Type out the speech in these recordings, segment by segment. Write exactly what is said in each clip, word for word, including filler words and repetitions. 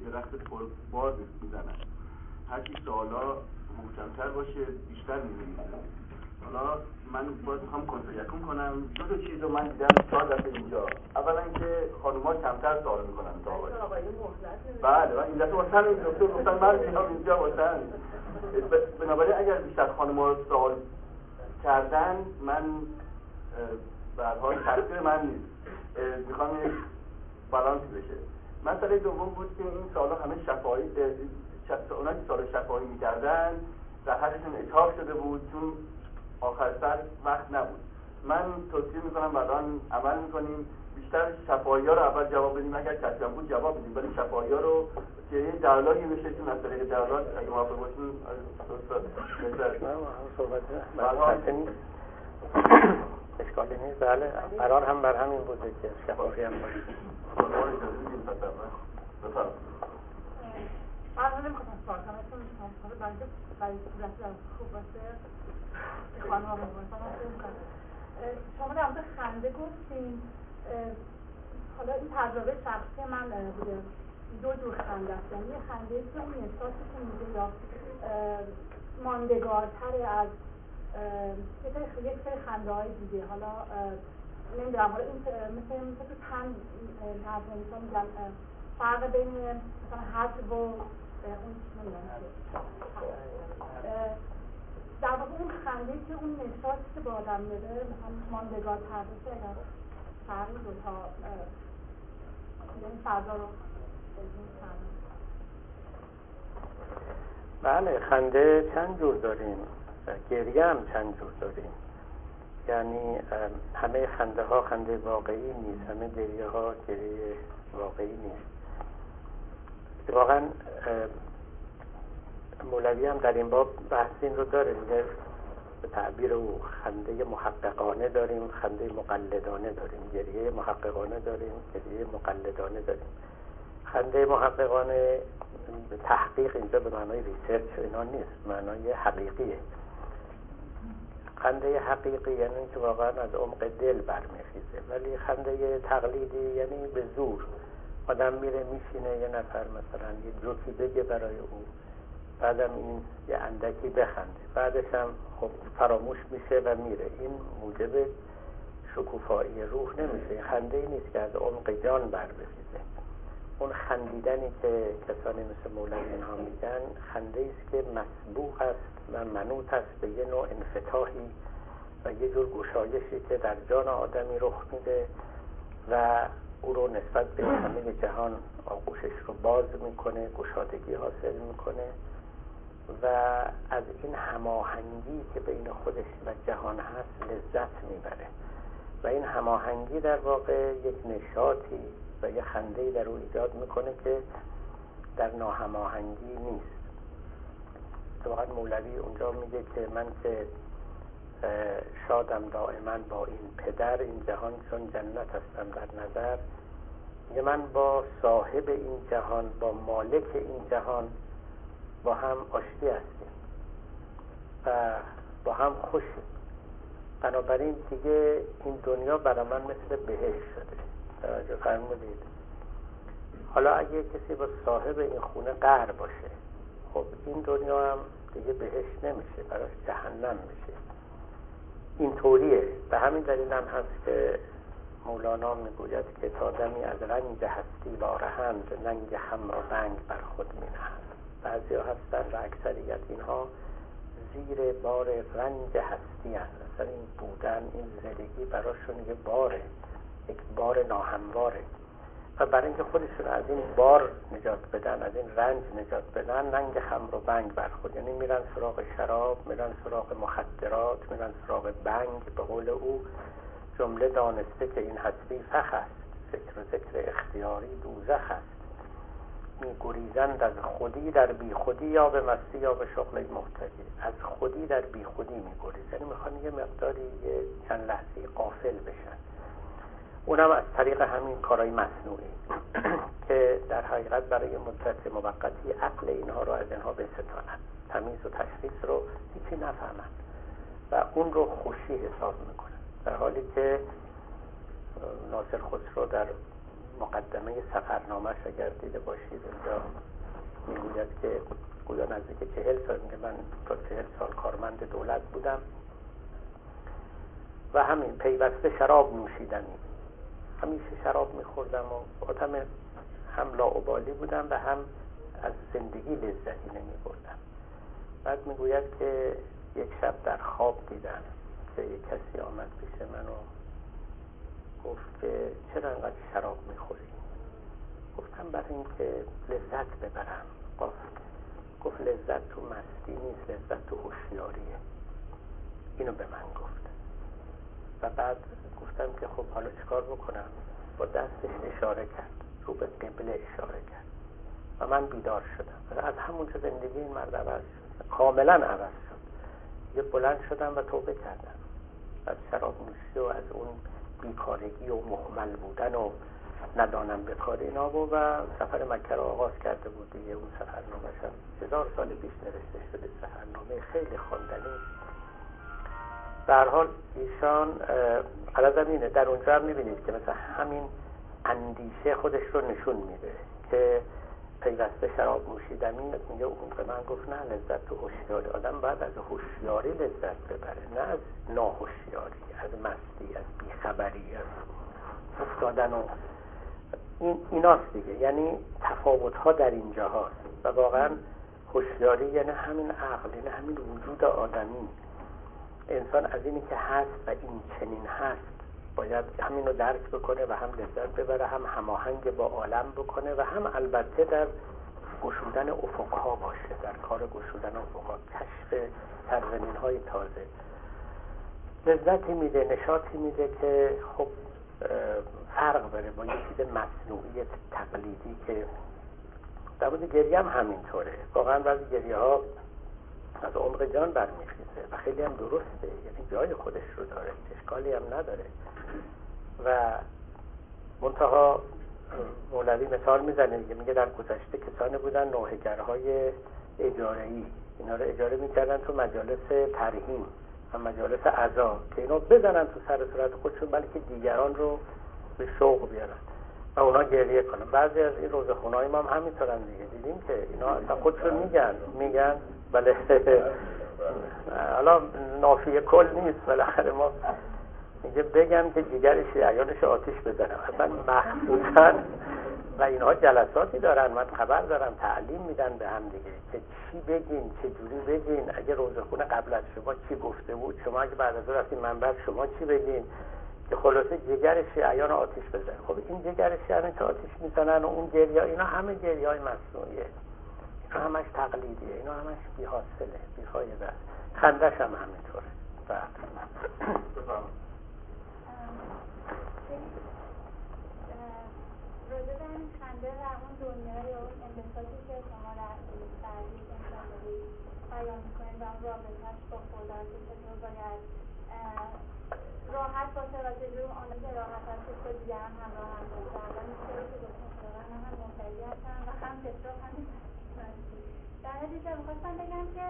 درخت پربار میزنن. هرچی سوالا محکمتر باشه بیشتر می‌نویسه. حالا من باز میخوام کنترل یکم کنم. دو تا چیز رو من دیدم چهار دفعه اینجا. اولا اینکه خانوما کمتر سوال میکنن تا آقایون. بله من این دفعه واسه این دکتر گفتن من میام اینجا واسه بنابراین اگر بیشتر خانوما سوال کردن من به هر حال تقصیر من نیست. میخوام بالانس بشه. مسئله دوم بود که این سوالا همه شفاهی اونا که سوال شفاهی میکردن در حدشون اتحاق شده بود چون آخر سر وقت نبود. من توصیه میکنم الان عمل میکنیم بیشتر شفاهی ها رو اول جواب بدیم، اگر کسی هم بود جواب بدیم، ولی شفاهی ها رو که یه دلالی بشه چون از طریق دلال اگه موافق باشین استاد بهتر. نه هم صحبت نه اشکالی نیست. بله قرار هم بر همین بوده که شفاهی هم باشه. بفرمایید. من نمی‌خواستم سوال کنم چون مثلا بنده برای صورت خوب باشه که خانم‌ها بپرسن. شما در مورد خنده گفتین، حالا این تجربه شخصی من بوده. دو جور خنده است، یعنی خنده که اون احساسی که میگه یا ماندگارتره از یک سری خنده های دیگه. حالا نمیدونم حالا این مثل مثل تو چند نظر میگن فرق بین مثلا حجب و اون نمیدونم در واقع اون خنده که اون احساسی که با آدم میده مثلا ماندگارتر بشه، اگر فرق دو تا این فردا رو بله خنده چند جور داریم، گریه هم چند جور داریم. یعنی همه خنده ها خنده واقعی نیست، همه گریه ها گریه واقعی نیست. واقعا مولوی هم در این باب بحث این رو داره، میگه به تعبیر او خنده محققانه داریم، خنده مقلدانه داریم، گریه محققانه داریم، گریه مقلدانه داریم. خنده محققانه تحقیق اینجا به معنای ریسرچ اینا نیست، معنای حقیقیه. خنده حقیقی یعنی که واقعا از عمق دل برمیخیزه، ولی خنده تقلیدی یعنی به زور آدم میره میشینه یه نفر مثلا یه جوکی بگه برای او، بعدم این یه اندکی بخنده، بعدش هم خب فراموش میشه و میره. این موجب شکوفایی روح نمیشه. خنده ای نیست که از عمق جان برمیخیزه. اون خندیدنی که کسانی مثل مولوی اینها میگن خنده ایست که مسبوق است و منوط است به یه نوع انفتاحی و یه جور گشایشی که در جان آدمی رخ میده و او رو نسبت به همه جهان آغوشش رو باز میکنه، گشادگی حاصل میکنه و از این هماهنگی که بین خودش و جهان هست لذت میبره و این هماهنگی در واقع یک نشاطی و یه خنده‌ای در او ایجاد میکنه که در ناهماهنگی نیست. واقعا مولوی اونجا میگه که من که شادم دائما با این پدر، این جهان چون جنت هستم در نظر. میگه من با صاحب این جهان، با مالک این جهان با هم آشتی هستیم و با هم خوشیم. بنابراین دیگه این دنیا برای من مثل بهشت شده. توجه فرمودید؟ حالا اگه کسی با صاحب این خونه قهر باشه، خب این دنیا هم دیگه بهشت نمیشه، براش جهنم میشه. این طوریه. به همین دلیل هم هست که مولانا میگوید که تا دمی از رنج هستی وارهند، ننگ خمر و بنگ بر خود مینهند. بعضی ها هستن و اکثریت اینها زیر بار رنج هستی هست. اصلا این بودن، این زندگی براشون یه باره، یک بار ناهمواره و برای اینکه خودشون از این بار نجات بدن، از این رنج نجات بدن، ننگ خمر و بنگ بر خود، یعنی میرن سراغ شراب، میرن سراغ مخدرات، میرن سراغ بنگ. به قول او جمله دانسته که این هستی فخ است، فکر و ذکر اختیاری دوزخ است. میگریزند از خودی در بی خودی، یا به مستی یا به شغل محتدی. از خودی در بی خودی میگریزند، یعنی میخوان یه مقداری یه چند لحظه غافل بشن. اونم از طریق همین کارهای مصنوعی که در حقیقت برای مدت موقتی عقل اینها رو از اینها بستانند، تمیز و تشخیص رو هیچی نفهمند و اون رو خوشی حساب میکنن. در حالی که ناصر خسرو در مقدمه سفرنامه‌اش اگر دیده باشید اونجا نزدیک چهل سال میگه من تا چهل سال کارمند دولت بودم و همین پیوسته شراب نوشیدنی، همیشه شراب میخوردم و آدم هم لاابالی بودم و هم از زندگی لذتی نمیبردم. بعد میگوید که یک شب در خواب دیدم که یک کسی آمد پیش من و گفت که چرا انقدر شراب میخوری؟ گفتم برای اینکه لذت ببرم. گفت گفت لذت تو مستی نیست، لذت تو هوشیاریه. اینو به من گفت و بعد گفتم که خب حالا چیکار بکنم؟ با دستش اشاره کرد، رو به قبله اشاره کرد و من بیدار شدم. از همونجا زندگی این مرد عوض شد، کاملا عوض شد. یه بلند شدم و توبه کردم از شراب نوشی و از اون بیکارگی و مهمل بودن و ندانم به کار اینا بود و سفر مکه رو آغاز کرده بود دیگه. اون سفرنامه شد هزار سال پیش نوشته شده، سفرنامه خیلی خواندنی. به هر حال ایشان عرضم اینه در اونجا هم میبینید که مثلا همین اندیشه خودش رو نشون میده که پیوسته شراب نوشیدنی. میگه اون به من گفت نه، لذت تو هوشیاری. آدم باید از هوشیاری لذت ببره، نه از ناهوشیاری، از مستی، از بیخبری، از افتادن و این ایناست دیگه. یعنی تفاوت ها در اینجا هاست و واقعا هوشیاری یعنی همین عقل، یعنی همین وجود آدمی. انسان از اینی که هست و این چنین هست باید همین رو درک بکنه و هم لذت ببره، هم هماهنگ با عالم بکنه و هم البته در گشودن افقها باشه، در کار گشودن افقها، کشف سرزمین های تازه. لذتی میده، نشاطی میده که خب فرق بره با یه چیز مصنوعی تقلیدی که در مورد گریه هم همینطوره. واقعا بعضی گریه ها از عمق جان برمیخیزه و خیلی هم درسته، یعنی جای خودش رو داره، اشکالی هم نداره. و منتها مولوی مثال میزنه، میگه در گذشته کسانی بودن نوحه‌گرهای اجاره‌ای، اینا رو اجاره میکردن تو مجالس ترحیم و مجالس عزا که اینا بزنن تو سر صورت خودشون بلکه دیگران رو به شوق بیارن و اونا گریه کنن. بعضی از این روزخونه‌های ما هم همینطورن دیگه، دیدیم که اینا اصلا خودشون میگن میگن بله حالا نافی کل نیست، بالاخره ما میگه بگم که جگر شیعیانش آتیش بزنم اصلا مخصوصا. و اینها جلساتی دارن، من خبر دارم، تعلیم میدن به هم دیگه که چی بگین، چه جوری بگین، اگه روزخونه قبل از شما چی گفته بود، شما اگه بعد از اون رفتین منبر شما چی بگین، که خلاصه جگر شیعیان آتیش بزنن. خب این جگر شیعیان که آتیش میزنن و اون گریه، اینا همه گریه های مصنوعیه، اینا همش تقلیدیه، اینا همش بی حاصله، بی فایده است. خندش هم همینطوره. راجع به این خنده و اون دنیا یا اون انبساطی که شما در یک انسان دارید بیان میکنید و اون رابطه‌اش با خدا که چطور باید راحت باشه و چجور آنها که راحت هست که با دیگران همراه هم باشه. الان این سری که گفتم خداوند من هم مبتدی هستم و هم کتاب همین در نتیجه میخواستم بگم که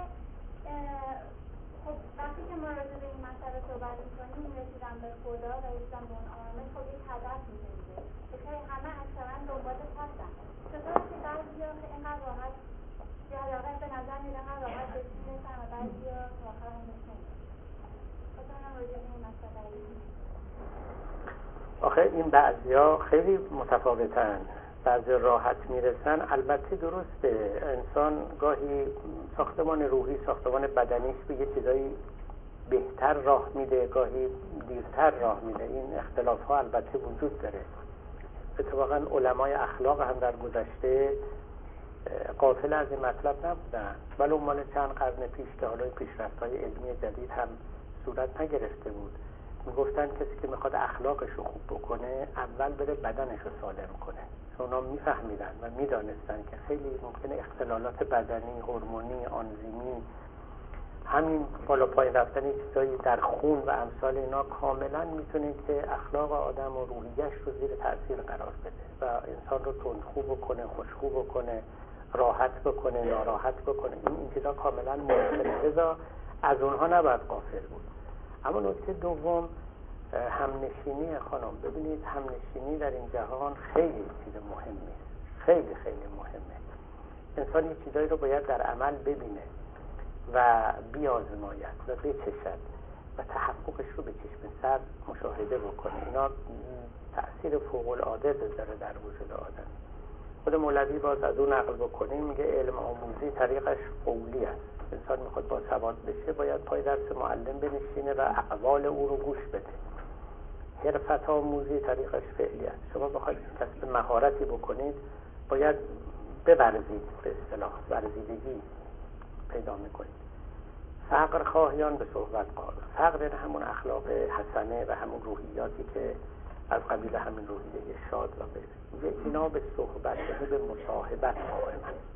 خب وقتی که ما راجع به این مسئله صحبت میکنیم رسیدن به خدا و رسیدن به اون آرامش خب یک هدف میشه دیگه که همه اکثرا دنبالش هستن. چطور که بعضیا اینقدر راحت یا حداقل به نظر میاد اینقدر راحت بهش میرسن و بعضیا تا آخر هم بهش نمیرسن. خاطر هم راجع به این مسئله آخه این بعضیا خیلی متفاوتن، بعضی راحت میرسن. البته درسته انسان گاهی ساختمان روحی، ساختمان بدنیش به یه چیزایی بهتر راه میده، گاهی دیرتر راه میده. این اختلاف ها البته وجود داره. اتفاقا علمای اخلاق هم در گذشته غافل از این مطلب نبودن، ولی اون مال چند قرن پیش که حالا پیشرفت های علمی جدید هم صورت نگرفته بود، میگفتن کسی که میخواد اخلاقش رو خوب بکنه اول بره بدنش رو سالم کنه. اونا میفهمیدن و میدانستن که خیلی ممکنه اختلالات بدنی، هورمونی، آنزیمی، همین بالا پایین رفتن چیزایی در خون و امثال اینا کاملا میتونه که اخلاق آدم و روحیش رو زیر تاثیر قرار بده و انسان رو تندخو بکنه، خوشخو بکنه، راحت بکنه، ناراحت بکنه. این این چیزا کاملا ممکنه، لذا از اونها نباید غافل بود. اما نکته دوم همنشینی. خانم ببینید همنشینی در این جهان خیلی چیز مهمی، خیلی خیلی مهمه. انسان یه چیزایی رو باید در عمل ببینه و بیازماید و بچشد و تحققش رو به چشم سر مشاهده بکنه. اینا تأثیر فوق العاده داره در وجود آدم. خود مولوی باز از اون نقل بکنیم میگه علم آموزی طریقش قولی است. انسان میخواد با سواد بشه باید پای درس معلم بنشینه و اقوال او رو گوش بده. حرفت آموزی طریقش فعلی است. شما بخواید کسب مهارتی بکنید باید بورزید، به اصطلاح ورزیدگی پیدا میکنید. فقر خواهیان به صحبت قال. فقر یعنی همون اخلاق حسنه و همون روحیاتی که از قبیل همین روحیه شاد و غیره. اینا به صحبت یعنی به مصاحبت قائم است.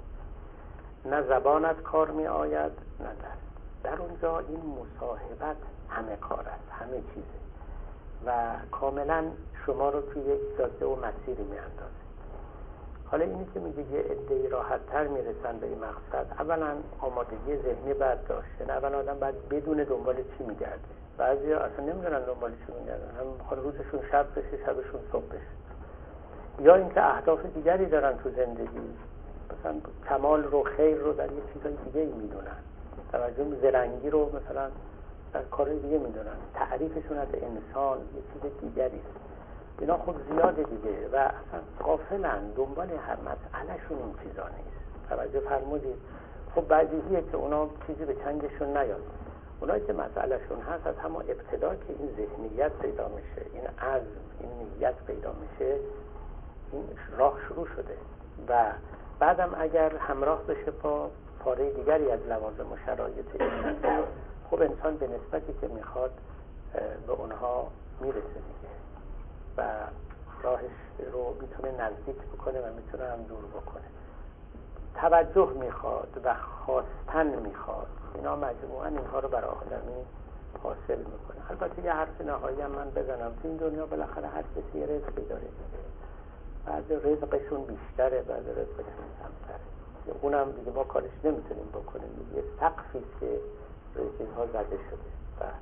نه زبانت کار می آید نه دست. در اونجا این مصاحبت همه کار است، همه چیزه و کاملا شما رو توی یک جاده و مسیری می اندازه. حالا اینی که میگه یه عده‌ای راحت تر میرسن به این مقصد، اولا آمادگی ذهنی باید داشت. یعنی اولا آدم باید بدون دنبال چی میگرده. بعضی اصلا نمیدونن دنبال چی میگردن، هم میخوان روزشون شب بشه شبشون صبح بشه، یا اینکه اهداف دیگری دارن تو زندگی، مثلا کمال رو خیر رو در یه چیزای دیگه ای میدونن، توجه زرنگی رو مثلا در کارهای دیگه میدونن، تعریفشون از انسان یه چیز دیگری است. اینا خب زیاده دیگه و اصلا غافلن، دنبال هر مسئلهشون این چیزا نیست. توجه فرمودید؟ خب بدیهیه که اونا چیزی به چنگشون نیاد. اونایی که مسئلهشون هست از همون ابتدا که این ذهنیت پیدا میشه، این عزم، این نیت پیدا میشه، این راه شروع شده و بعدم اگر همراه بشه با پاره دیگری از لوازم و شرایط این، خب انسان به نسبتی که میخواد به اونها میرسه دیگه و راهش رو میتونه نزدیک بکنه و میتونه هم دور بکنه. توجه میخواد و خواستن میخواد. اینا مجموعاً اینها رو برای آدمی حاصل میکنه. البته یه حرف نهایی هم من بزنم، تو این دنیا بالاخره هر کسی یه رزقی داره دیگه. بعضی رزقشون بیشتره، بعضی رزقشون کمتره. اونم دیگه ما کارش نمیتونیم بکنیم. یه سقفی است که روی چیزها زده شده. بعد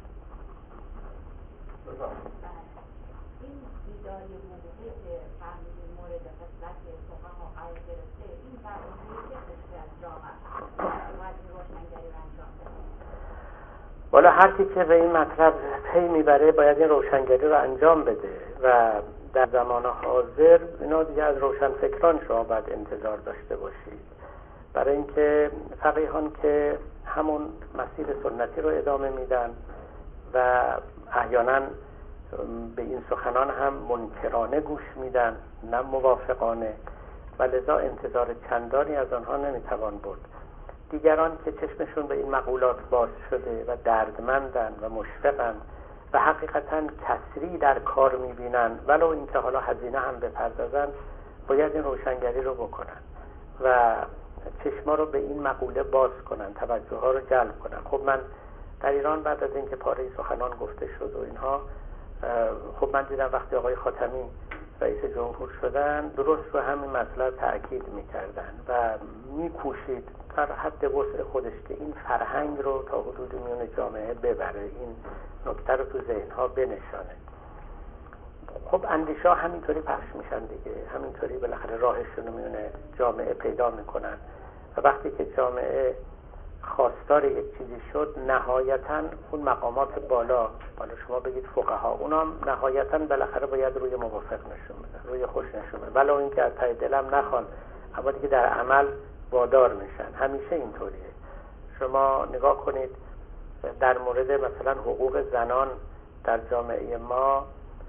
این بیداری موقعی که فهمیدیم مورد قسمت فقها قرار گرفته، این برنامه‌ای که قسمت از جامعه باید این روشنگری رو انجام بده. والا هر کی که به این مطلب پی میبره باید این روشنگری رو انجام بده و در زمان حاضر اینا دیگه از روشنفکران شما باید انتظار داشته باشید، برای اینکه فقیهان که همون مسیر سنتی رو ادامه میدن و احیانا به این سخنان هم منکرانه گوش میدن نه موافقانه و لذا انتظار چندانی از آنها نمیتوان برد. دیگران که چشمشون به این مقولات باز شده و دردمندن و مشفقن و حقیقتا کسری در کار میبینن ولو اینکه حالا هزینه هم بپردازن، باید این روشنگری رو بکنن و چشما رو به این مقوله باز کنن، توجه ها رو جلب کنن. خب من در ایران بعد از اینکه پاره سخنان گفته شد و اینها، خب من دیدم وقتی آقای خاتمی رئیس جمهور شدن درست رو همین مسئله تأکید میکردن و میکوشید در حد وسع خودش که این فرهنگ رو تا حدود میون جامعه ببره، این نکته رو تو ذهنها بنشانه. خب اندیشه ها همینطوری پخش میشن دیگه، همینطوری بالاخره راهشون رو میون جامعه پیدا میکنن و وقتی که جامعه خواستار یک چیزی شد، نهایتاً اون مقامات بالا، بالا شما بگید فقها، اونا نهایتاً بالاخره باید روی موافق نشون بدن، روی خوش نشون بدن، ولو اینکه از ته دلم نخوان، اما دیگه در عمل وادار میشن. همیشه اینطوریه. شما نگاه کنید در مورد مثلا حقوق زنان در جامعه ما،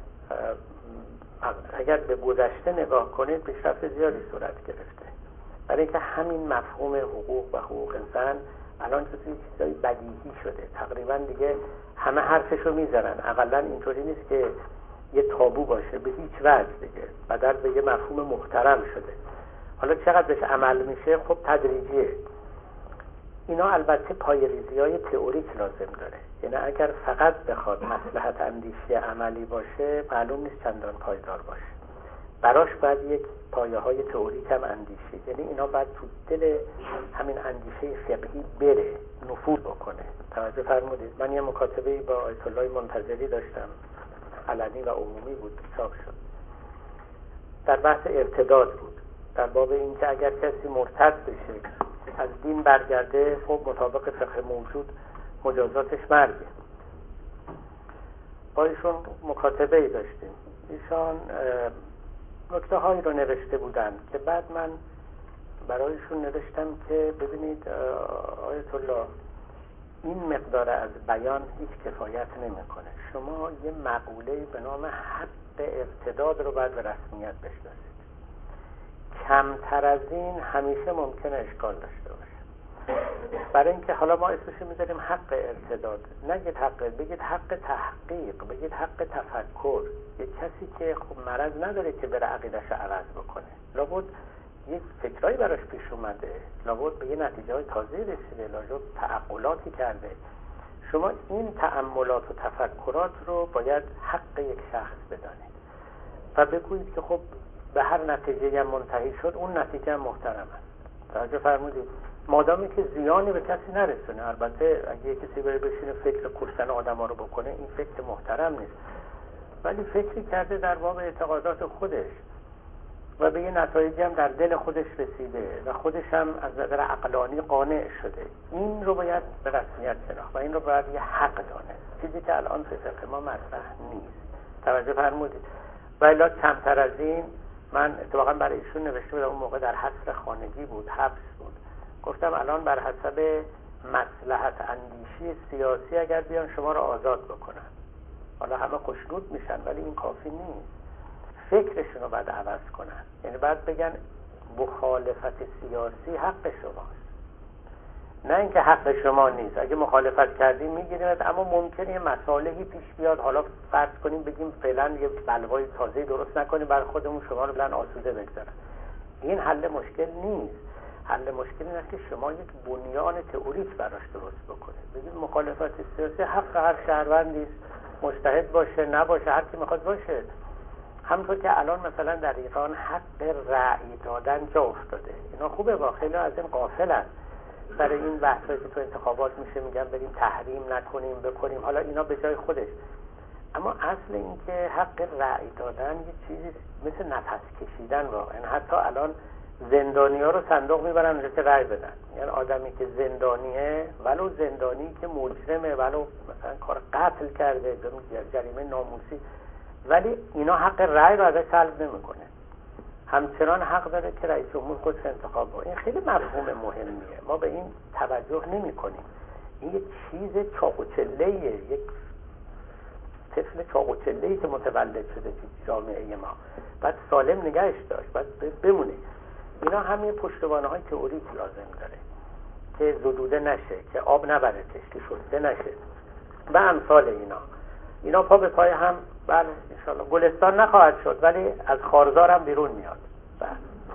اگر به گذشته نگاه کنید پیشرفت زیادی صورت گرفته، برای اینکه همین مفهوم حقوق و حقوق زن الان چیزی چیزای بدیهی شده، تقریبا دیگه همه حرفشو میزنن. اقلا اینطوری نیست که یه تابو باشه به هیچ وجه دیگه، بدل به یه مفهوم محترم شده. حالا چقدر بهش عمل میشه؟ خب تدریجیه. اینا البته پایه‌ریزی‌های تئوریک لازم داره، یعنی اگر فقط بخواد مصلحت اندیشی عملی باشه معلوم نیست چندان پایدار باشه. براش باید یک پایه‌های تئوریک هم اندیشه، یعنی اینا باید تو دل همین اندیشه فقهی بره، نفوذ بکنه. توجه فرمودید؟ من یه مکاتبه‌ای با آیت الله منتظری داشتم، علنی و عمومی بود، چاپ شد، در بحث ارتداد بود در باب این که اگر کسی مرتد بشه از دین برگرده، خب مطابق فقه موجود مجازاتش مرگه. با ایشون مکاتبه ای داشتیم، ایشان نکته هایی رو نوشته بودن که بعد من برایشون نوشتم که ببینید آیت الله، این مقدار از بیان هیچ کفایت نمیکنه. شما یه مقوله به نام حق ارتداد رو باید به رسمیت بشناسید. کمتر از این همیشه ممکنه اشکال داشته باشه. برای اینکه حالا ما اسمش میذاریم حق ارتداد، نگید حق، بگید حق تحقیق، بگید حق تفکر. یه کسی که خب مرض نداره که بره عقیده‌اش رو عوض بکنه، لابد یک فکرایی براش پیش اومده، لابد به یه نتیجه های تازه رسیده، لابد تعقلاتی کرده. شما این تأملات و تفکرات رو باید حق یک شخص بدانید و بگویید که خب به هر نتیجه هم منتهی شد اون نتیجه هم محترم است. توجه فرمودید؟ مادامی که زیانی به کسی نرسونه. البته اگه کسی بره بشینه فکر کشتن آدما رو بکنه، این فکر محترم نیست، ولی فکری کرده در باب اعتقادات خودش و به یه نتایجی هم در دل خودش رسیده و خودش هم از نظر عقلانی قانع شده، این رو باید به رسمیت شناخت و این رو باید یه حق دانه، چیزی که الان به فقه ما مطرح نیست. توجه فرمودید؟ و الا کمتر از این. من اتفاقا برای ایشون نوشته بودم، اون موقع در حبس خانگی بود، حبس بود، گفتم الان بر حسب مصلحت اندیشی سیاسی اگر بیان شما رو آزاد بکنن، حالا همه خوشنود میشن ولی این کافی نیست، فکرشون رو باید عوض کنن. یعنی باید بگن مخالفت سیاسی حق شماست، نه اینکه حق شما نیست. اگه مخالفت کردیم میگیریم، اما ممکنه یه مسائلی پیش بیاد، حالا فرض کنیم بگیم فعلا یه بلوای تازه درست نکنیم بر خودمون، شما رو بلند آسوده بگذارن. این حل مشکل نیست. حل مشکل این است که شما یک بنیان تئوریک براش درست بکنید. بگید مخالفت سیاسی حق هر شهروندی است، مجتهد باشه نباشه، هر کی میخواد باشه. همونطور که الان مثلا در ایران حق رأی دادن جا افتاده. اینا خوبه، با خیلی از این غافلن. برای این بحثایی که تو انتخابات میشه میگن بریم تحریم نکنیم بکنیم، حالا اینا به جای خودش. اما اصل این که حق رأی دادن یه چیزی مثل نفس کشیدن واقعا. حتی الان زندانی‌ها رو صندوق میبرن اونجا که رأی بدن. یعنی آدمی که زندانیه، ولو زندانی که مجرمه، ولو مثلا کار قتل کرده، جریمه ناموسی، ولی اینا حق رأی رو ازش سلب نمیکنه. همچنان حق داره که رئیس جمهور خودش انتخاب کنه. این خیلی مفهوم مهمیه، ما به این توجه نمی کنیم. این یک چیز چاق و چله‌ایه، یک طفل چاق و چله‌ای که متولد شده تو جامعه ما، باید سالم نگهش داشت، باید بمونه. اینا همه پشتوانه‌های تئوریک لازم داره که زدوده نشه، که آب نبرتش، که شسته نشه و امثال اینا. اینا پا به پای هم بله انشاءالله گلستان نخواهد شد، ولی از خارزار هم بیرون میاد. بله.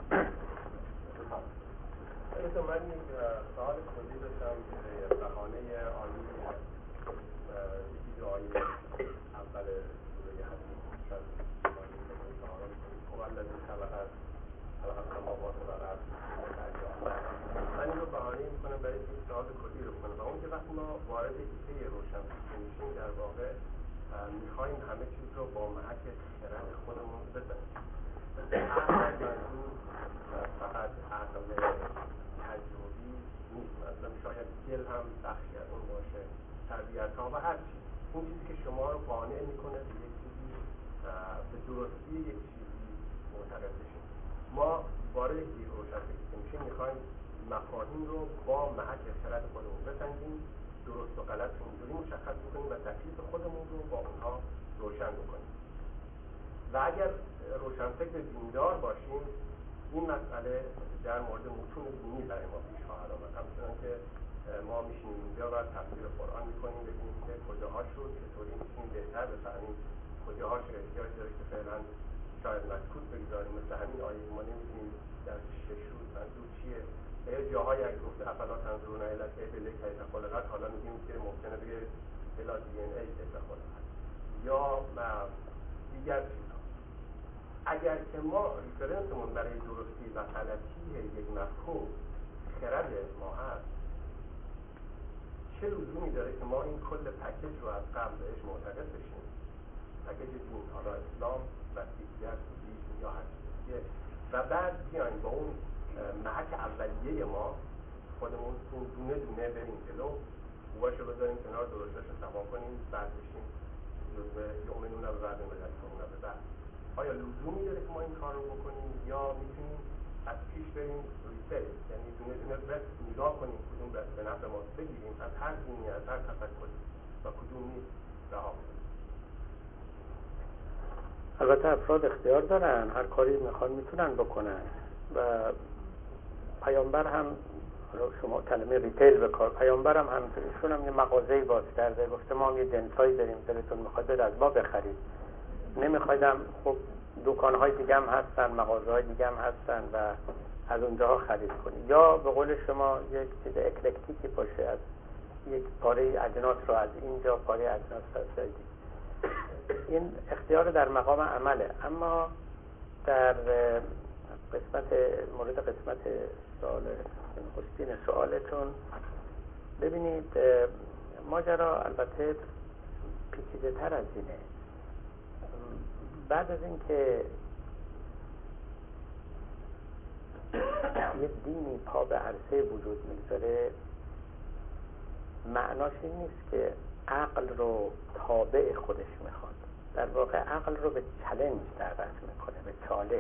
من یک سوال کلی داشتم به بهانه آیه یکی دو آیه اول سوره حدید شد خب الذی خلق خلق السماوات والارض من این رو بهانه میکنم برای این سوال کلی رو کنم و اون که وقتی ما وارد ایده روشنفکر میشیم در واقع میخواییم همه چیز رو با محک خرد خودمون بزنیم. عقل منظور فقط عقل تجربی نیست، مثلا شاید دل هم بخشی از اون باشه، تربیت ها و هر چیز. اون چیزی که شما رو قانع میکنه به یک چیزی، به درستی یک چیزی معتقد بشیم. ما وارد ایده روشنفکر میشیم میخوایم مفاهیم رو با محک خرد خودمون بسنجیم، درست و غلط اونجوری مشخص بکنیم و تکلیف خودمون رو با اونها روشن بکنیم. و اگر روشنفکر دیندار باشیم، این مسئله در مورد متون دینی برای ما پیش خواهد آمد. همچنان که ما میشینیم اینجا و تفسیر قرآن میکنیم، ببینیم که کجاهاش رو چطوری میتونیم بهتر بفهمیم، کجاهاش احتیاج داره که فعلا شاید مسکوت بگذاریم. مثل همین آیه ما نمیتونیم در شش روز منظور چیه، یه جاهایی اگه گفته افلا تنظرون الی الابل کیف خلقت، حالا میگیم که ممکنه بگه الی دی ان ای کیف خلقت یا دیگر چیزها. اگر که ما ریفرنسمون برای درستی و غلطی یک مفهوم خرد ما هست، چه لزومی داره که ما این کل پکیج رو از قبل بهش معتقد بشیم؟ پکیج دین، حالا اسلام، مسیحیت، بودیسم یا هر چیز. و بعد بیایم با اون محک اولیه ما خودمون اون دونه دونه بریم جلو، خوباشو بذاریم کنار، درستاشو تمام کنیم، بعد بشیم جزء یؤمنون به بعد ملت یؤمنون به بعد. آیا لزومی داره که ما این کار رو بکنیم یا میتونیم از پیش بریم ریتل، یعنی دونه دونه بس نگاه کنیم کدوم بس به نفع ما بگیریم از هر دینی، از هر تفکری و کدوم نیست رها کنیم؟ البته افراد اختیار دارن، هر کاری میخوان میتونن بکنن و پیامبر هم، شما کلمه ریتیل به کار، پیامبر هم همینطوریشون هم یه مغازه‌ای باز کرده، گفته ما هم یه جنسایی داریم دلتون میخواد برید از ما بخرید، نمیخوایدم خب دکان‌های دیگه هم هستن، مغازه‌های دیگه هم هستن و از اونجاها خرید کنید، یا به قول شما یک چیز اکلکتیکی باشه، از یک پاره اجناس رو از اینجا، پاره اجناس از جای دیگه. این اختیار در مقام عمله. اما در قسمت مورد قسمت سوال نخستین سوالتون، ببینید ماجرا البته پیچیده تر از اینه. بعد از اینکه یه دینی پا به عرصه وجود میگذاره، معناش این نیست که عقل رو تابع خودش میخواد، در واقع عقل رو به چالش دعوت میکنه، به چالش،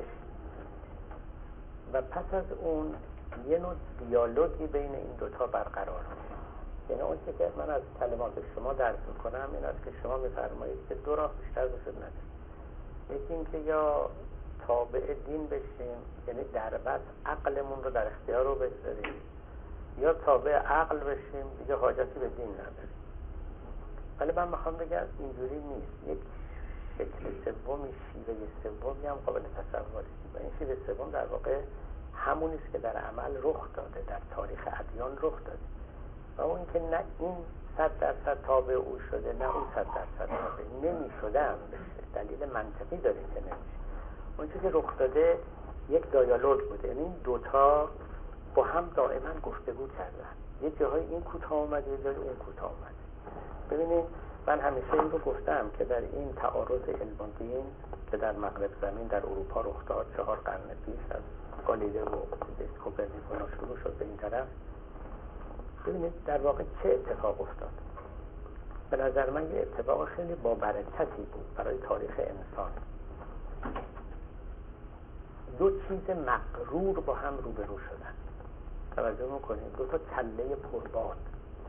و پس از اون یه نوع دیالوگی بین این دوتا برقرار میشه. یعنی اون چه که من از کلمات شما درک میکنم این است که شما میفرمایید که دو راه بیشتر وجود نداره، یکی این که یا تابع دین بشیم، یعنی در بس عقلمون رو در اختیار رو بگذاریم، یا تابع عقل بشیم دیگه حاجتی به دین نداریم. ولی من میخوام بگم اینجوری نیست. یک شکل سومی، شیوه سومی هم قابل تصوره و این شیوه سوم در واقع همونی است که در عمل رخ داده، در تاریخ ادیان رخ داده، و اون که نه این صد درصد تابع او شده نه اون صد درصد تابع نمیشده هم بشه. دلیل منطقی داره که نمیشه. اون چیزی که رخ داده یک دیالوگ بوده، یعنی این دوتا با هم دائما گفتگو کردن، یه جاهای این کوتاه اومده یه جای اون کوتاه اومده. ببینید من همیشه این رو گفتم که در این تعارض علم و دین که در مغرب زمین در اروپا رخ داد چهار قرن پیش از گالیله و کوپرنیکوس شروع شد به این طرف، ببینید در واقع چه اتفاق افتاد. به نظر من یه اتفاق خیلی با برکتی بود برای تاریخ انسان. دو چیز مغرور با هم روبرو شدن. توجه میکنید، دو تا کله پرباد،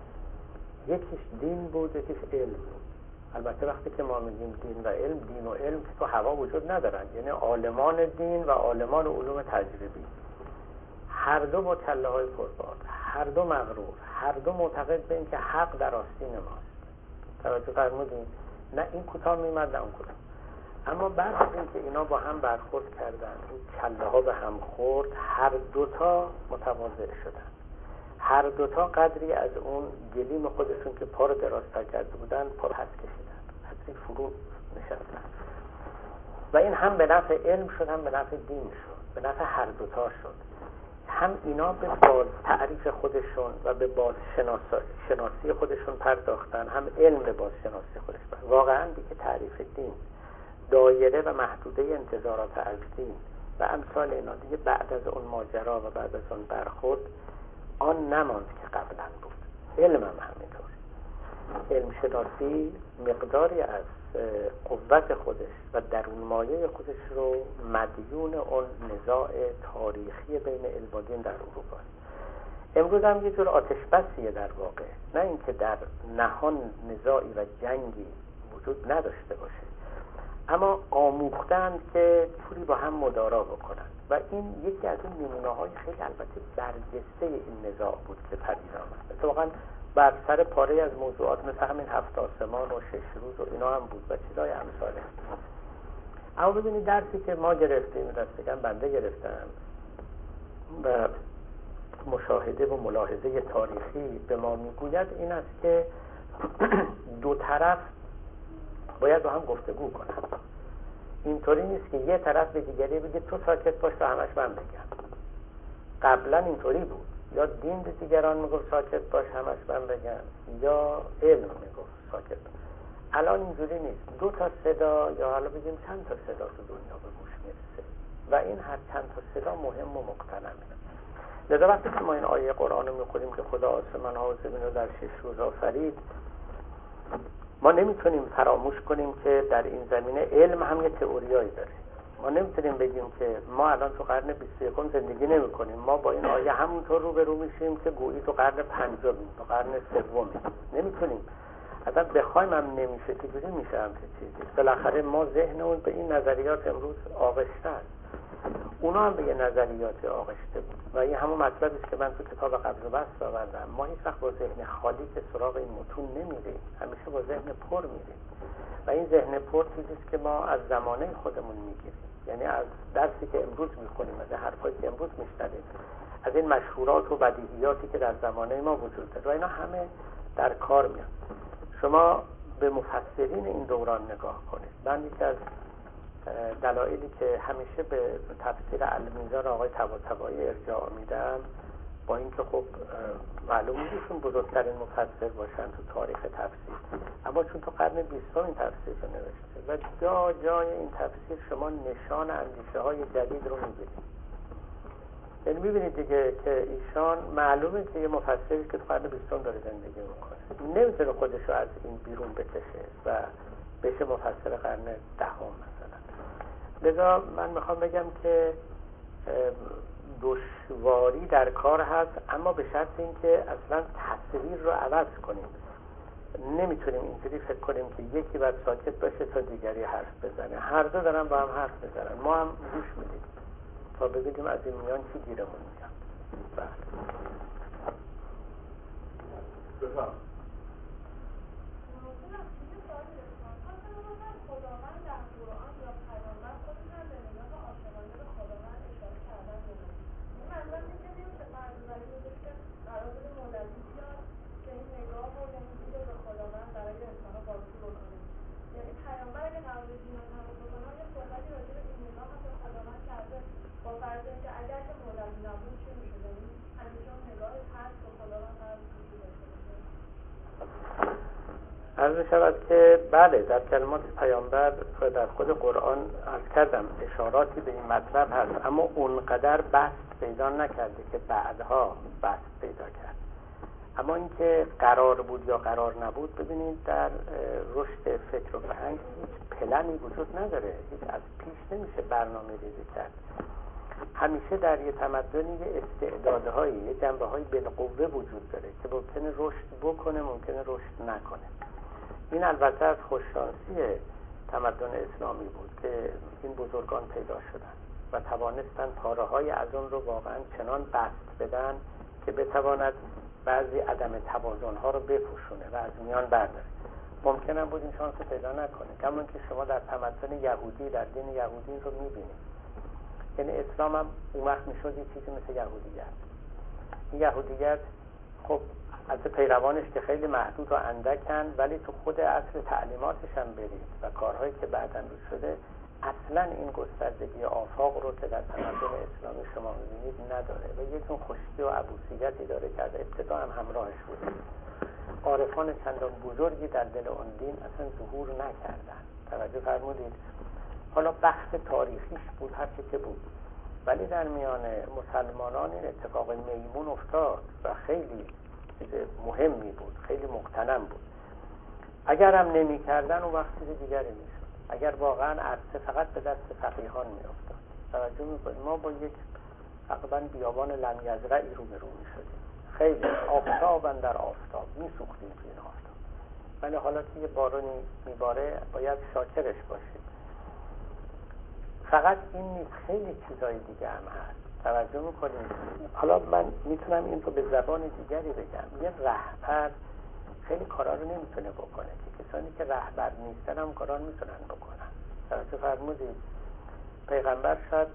یکیش دین بود یکیش علم بود. البته وقتی که ما میگیم دین و علم، دین و علم که تو هوا وجود ندارن، یعنی عالمان دین و عالمان علوم تجربی، هر دو با کله های پرباد، هر دو مغرور، هر دو معتقد به این که حق در آستین ماست. توجه فرمودین؟ نه این کوتاه میمد نه اون کوتاه. اما بعد از اینکه اینا با هم برخورد کردن، این کله ها به هم خورد، هر دوتا متواضع شدن، هر دوتا قدری از اون گلیم خودشون که پا رو دراز تر کرده بودن پا رو پس کشیدن، قدری فرو نشستن، و این هم به نفع علم شد هم به نفع دین شد، به نفع هر دوتا شد. هم اینا به باز تعریف خودشون و به باز شناسی خودشون پرداختن، هم علم به باز شناسی خودش پرداختن. واقعا دیگه تعریف دین، دایره و محدوده انتظارات از دین و امثال اینا دیگه بعد از اون ماجرا و بعد از اون برخورد آن نماند که قبلا بود. علم هم همینطور. علم شناسی مقداری از قوت خودش و درون مایه خودش رو مدیون اون نزاع تاریخی بین علم و دین در اروپا. امروز هم یه جور آتش بسیه در واقع، نه اینکه در نهان نزاعی و جنگی وجود نداشته باشه، اما آموختند که چوری با هم مدارا بکنن، و این یکی از اون نمونه های خیلی البته برجسته این نزاع بود که پدید آمد. اتفاقا بر سر پاره از موضوعات مثل همین هفت آسمان و شش روز و اینا هم بود و چیزای امثاله. اما ببینید درسی که ما گرفتیم، دستگم بنده گرفتم و مشاهده و ملاحظه تاریخی به ما میگوید این است که دو طرف باید با هم گفتگو کنن. اینطوری نیست که یه طرف به دیگری بگه تو ساکت باش تا همش من بگم. قبلا اینطوری بود، یا دین به دیگران میگفت ساکت باش همش من بگم، یا علم میگفت ساکت باش. الان اینجوری نیست. دو تا صدا یا حالا بگیم چند تا صدا تو دنیا به گوش میرسه. و این هر چند تا صدا مهم و مقتنمه. لذا وقتی که ما این آیه قرآن رو میخونیم که خدا آسمان ها و زمین رو در شش روز آفرید، ما نمیتونیم فراموش کنیم که در این زمینه علم هم یه تئوریایی داره. ما نمیتونیم بگیم که ما الان تو قرن بیست و یکم زندگی نمی کنیم، ما با این آیه همونطور روبرو میشیم که گویی تو قرن پنجم، تو قرن سوم. نمیتونیم. اصلا بخوایم هم نمیشه. چجوری میشه همچین چیزی؟ بالاخره ما ذهنمون به این نظریات امروز آغشته است. اونا هم به یه نظریات آغشته بود و این همون مطلبی است که من تو کتاب قبض و بسط آوردم. ما هیچ وقت با ذهن خالی که سراغ این متون نمیریم، همیشه با ذهن پر میریم و این ذهن پر چیزی است که ما از زمانه خودمون میگیریم، یعنی از درسی که امروز میخونیم، از حرفایی که امروز میشنویم، از این مشهورات و بدیهیاتی که در زمانه ما وجود داره و اینا همه در کار میاد. شما به مفسرین این دوران نگاه کنید. من یکی از دلایلی که همیشه به تفسیر المیزان آقای طباطبایی ارجاع میدم، با اینکه خب معلوم نیستشون بزرگترین مفسر باشن تو تاریخ تفسیر، اما چون تو قرن بیستم این تفسیر رو نوشته و جا جای این تفسیر شما نشان اندیشه های جدید رو میبینید. یعنی میبینید دیگه که ایشان معلومه که یه مفسری که تو قرن بیستم داره زندگی میکنه، نمیتونه خودش رو از این بیرون بکشه و بشه مفسر قرن دهم مثلا. لذا من میخوام بگم که دشواری در کار هست، اما به شرط اینکه اصلا تصویر رو عوض کنیم. نمیتونیم اینجوری فکر کنیم که یکی باید ساکت باشه تا دیگری حرف بزنه. هر دو دارن با هم حرف بزنن، ما هم گوش میدیم تا ببینیم از این میان چی گیرمون میاد. بله. بفهم. عرض شود که بله، در کلمات پیامبر و در خود قرآن عرض کردم اشاراتی به این مطلب هست، اما اونقدر بحث پیدا نکرده که بعدها بحث پیدا کرد. اما اینکه قرار بود یا قرار نبود، ببینید در رشد فکر و فرهنگ هیچ پلنی وجود نداره، هیچ از پیش نمیشه برنامه ریزی کرد. همیشه در یه تمدنی یه استعدادهایی، یه جنبه‌های بالقوه وجود داره که ممکنه رشد بکنه، ممکنه رشد نکنه. این البته از خوششانسی تمدن اسلامی بود که این بزرگان پیدا شدن و توانستن پاره‌های از اون رو واقعا چنان بست بدن که بتواند بعضی عدم توازن‌ها رو بپوشونه و از میان برداره. ممکنه بود این شانس رو پیدا نکنه، کما که شما در تمدن یهودی، در دین یهودی رو می‌بینید. یعنی اسلام هم اون وقت میشد یه چیزی مثل یهودیت. این یهودیت خب از پیروانش که خیلی محدود و اندکن، ولی تو خود اصل تعلیماتش هم برید و کارهایی که بعداً رو شده، اصلا این گستردگی آفاق رو که در تمدن اسلامی شما می‌بینید نداره و یه چون خشکی و عبوسیتی داره که از ابتدا هم همراهش بود. عارفان چندان بزرگی در دل اون دین اصلا ظهور نکردن. توجه فرمودید؟ حالا بخش تاریخیش بود هر چه که بود، ولی در میان مسلمانان این اتفاق میمون افتاد و خیلی چیز مهمی بود، خیلی مقتنم بود. اگر هم نمی کردن اون وقت چیز دیگری می شد. اگر واقعا عرصه فقط به دست فقیهان می افتاد. توجه می کنید ما با یک تقریبا بیابان لمیزرعی رو به رو می شدیم، خیلی آفتاب در آفتاب می سوختیم توی این آفتاب، ولی حالا که یه بارونی می باره باید شاکرش باشیم. فقط این نیست، خیلی چیزای دیگه هم هست. توجه میکنید؟ حالا من میتونم این رو به زبان دیگری بگم. یه رهبر خیلی کارا رو نمیتونه بکنه که کسانی که رهبر نیستن هم کارا میتونن بکنن. توجه فرمودید؟ پیغمبر شاید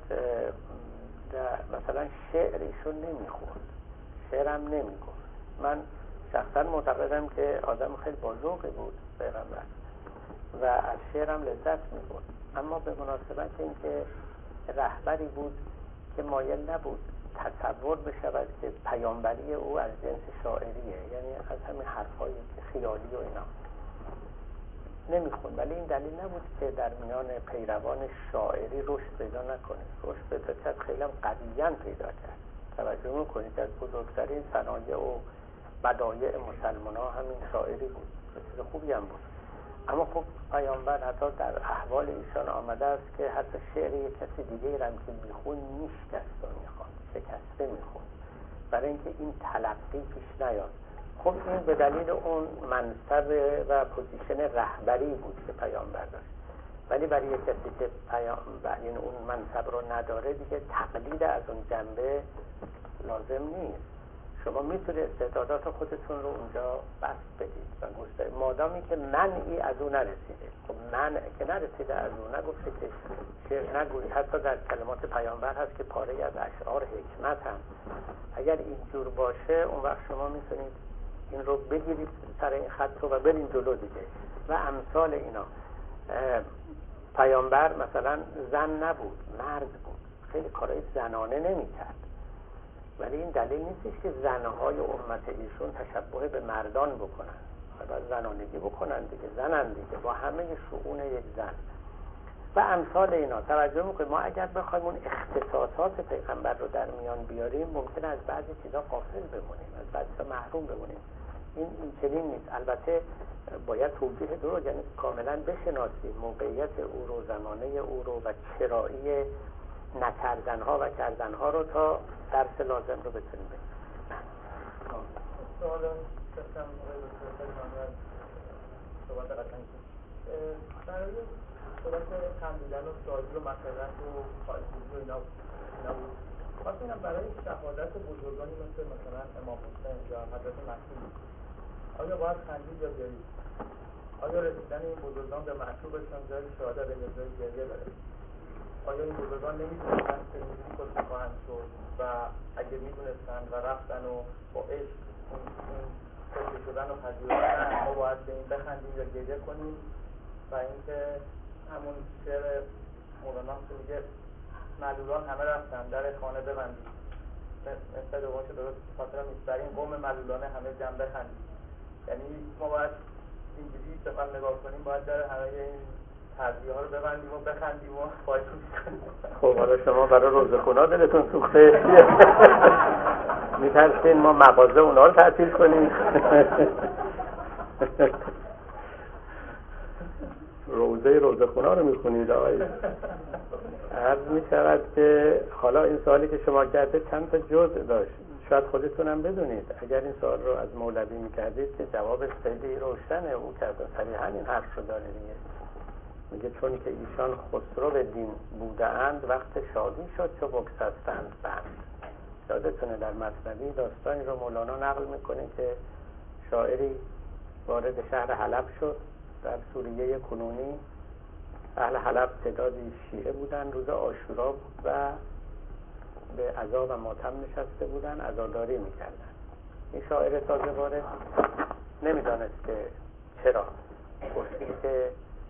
مثلا شعرشون نمیخوند، شعرم نمیگفت. من شخصا معتقدم که آدم خیلی بازوقی بود پیغمبر و از شعرم لذت میبرد، اما به مناسبت اینکه رهبری بود که مایل نبود تصور بشود که پیامبری او از جنس شاعریه، یعنی از همین حرفایی که خیالی و اینا. نمیخوند، ولی این دلیل نبود که در میان پیروان شاعری رشد پیدا نکنه. رشد پیدا کرد، خیلی هم قویاً پیدا کرد. توجه میکنید از بزرگترین صنایع و بدایع مسلمان ها همین شاعری بود، چیز خوبی هم بود. اما خب پیامبر حتی در احوال ایشان آمده است که حتی شعر یک کسی دیگه هم که میخون میشکست و میخوان شکسته میخون برای اینکه این تلقی پیش نیاد. خب این به دلیل اون منصب و پوزیشن رهبری بود که پیامبر داشت، ولی برای یک کسی که پیامبر این اون منصب رو نداره دیگه تقلید از اون جنبه لازم نیست. شما میتونید استعدادات خودتون رو اونجا بست بدید و گوش بدید، مادامی که منعی از اون نرسیده. خب منع که نرسیده از اون، نگفته که شعر نگویید. حتی در کلمات پیامبر هست که پاره از اشعار حکمت هم اگر اینجور باشه اون وقت شما میتونید این رو بگیرید سر این خط رو و برین جلو دیگه. و امثال اینا. پیامبر مثلا زن نبود، مرد بود، خیلی کارهای زنانه نمیکرد، ولی این دلیل نیستش که زنهای امت ایشون تشبه به مردان بکنن. باید زنانگی بکنن دیگه، زنن دیگه با همه شؤون یک زن و امثال اینا. توجه میکنید ما اگر بخوایم اون اختصاصات پیغمبر رو در میان بیاریم ممکنه از بعضی چیزا غافل بمونیم، از بعضی چیزا محروم بمونیم. این این چنین نیست. البته باید توجیه درست، یعنی کاملا بشناسیم موقعیت او رو، زمانه او رو و چرایی نکردنها و کردنها رو تا درس لازم رو بتونیم بگیم. سوال داشتم خیلی ممنون صحبت قشنگتون. برای صحبت خندیدن و شادی و مسرت و خالصی و اینا اینا بود. خواست اینم برای شهادت بزرگانی مثل مثلا امام حسین یا حضرت مسیح آیا باید خندید یا گرید؟ آیا رسیدن این بزرگان به مطلوبشان جای شهادت یا جای گریه داره؟ آیا این بزرگان نمیدونستن که اینجوری کشته خواهند شد و اگه میدونستن و رفتن و با عشق این کشته شدن و پذیرفتن ما باید به این بخندیم یا گریه کنیم؟ و اینکه همون شعر مولانا که میگه معلولان همه رفتن در خانه ببندید، مثل دوباره درست خاطرم نیست، در این قوم معلولانه همه جمع بخندید. یعنی ما باید اینجوری بخوام نگاه کنیم، باید در همه این تربیه ها رو ببندیم و بخندیم و فایده کنیم. خب حالا شما برای روزخونا دلتون سوخته میترسین ما مغازه اونا رو تعطیل کنیم؟ روزه روزخونا رو میخونید آقای. عرض میشود که حالا این سوالی که شما کرده چند تا جزء داشت، شاید خودتونم بدونید. اگر این سوال رو از مولوی میکردید که جوابش خیلی روشنه، او کرده صریحا این حرف رو داره دیگه. میگه چون که ایشان خسرو به دین بوده اند وقت شادی شد چو بگسستند بند. یادتونه در مثنوی داستانی رو مولانا نقل میکنه که شاعری وارد شهر حلب شد در سوریه کنونی. اهل حلب تعدادی شیعه بودن، روز عاشورا بود و به عزا و ماتم نشسته بودن، عزاداری میکردن. این شاعر تازه وارد نمیدانست که چرا. گفتید که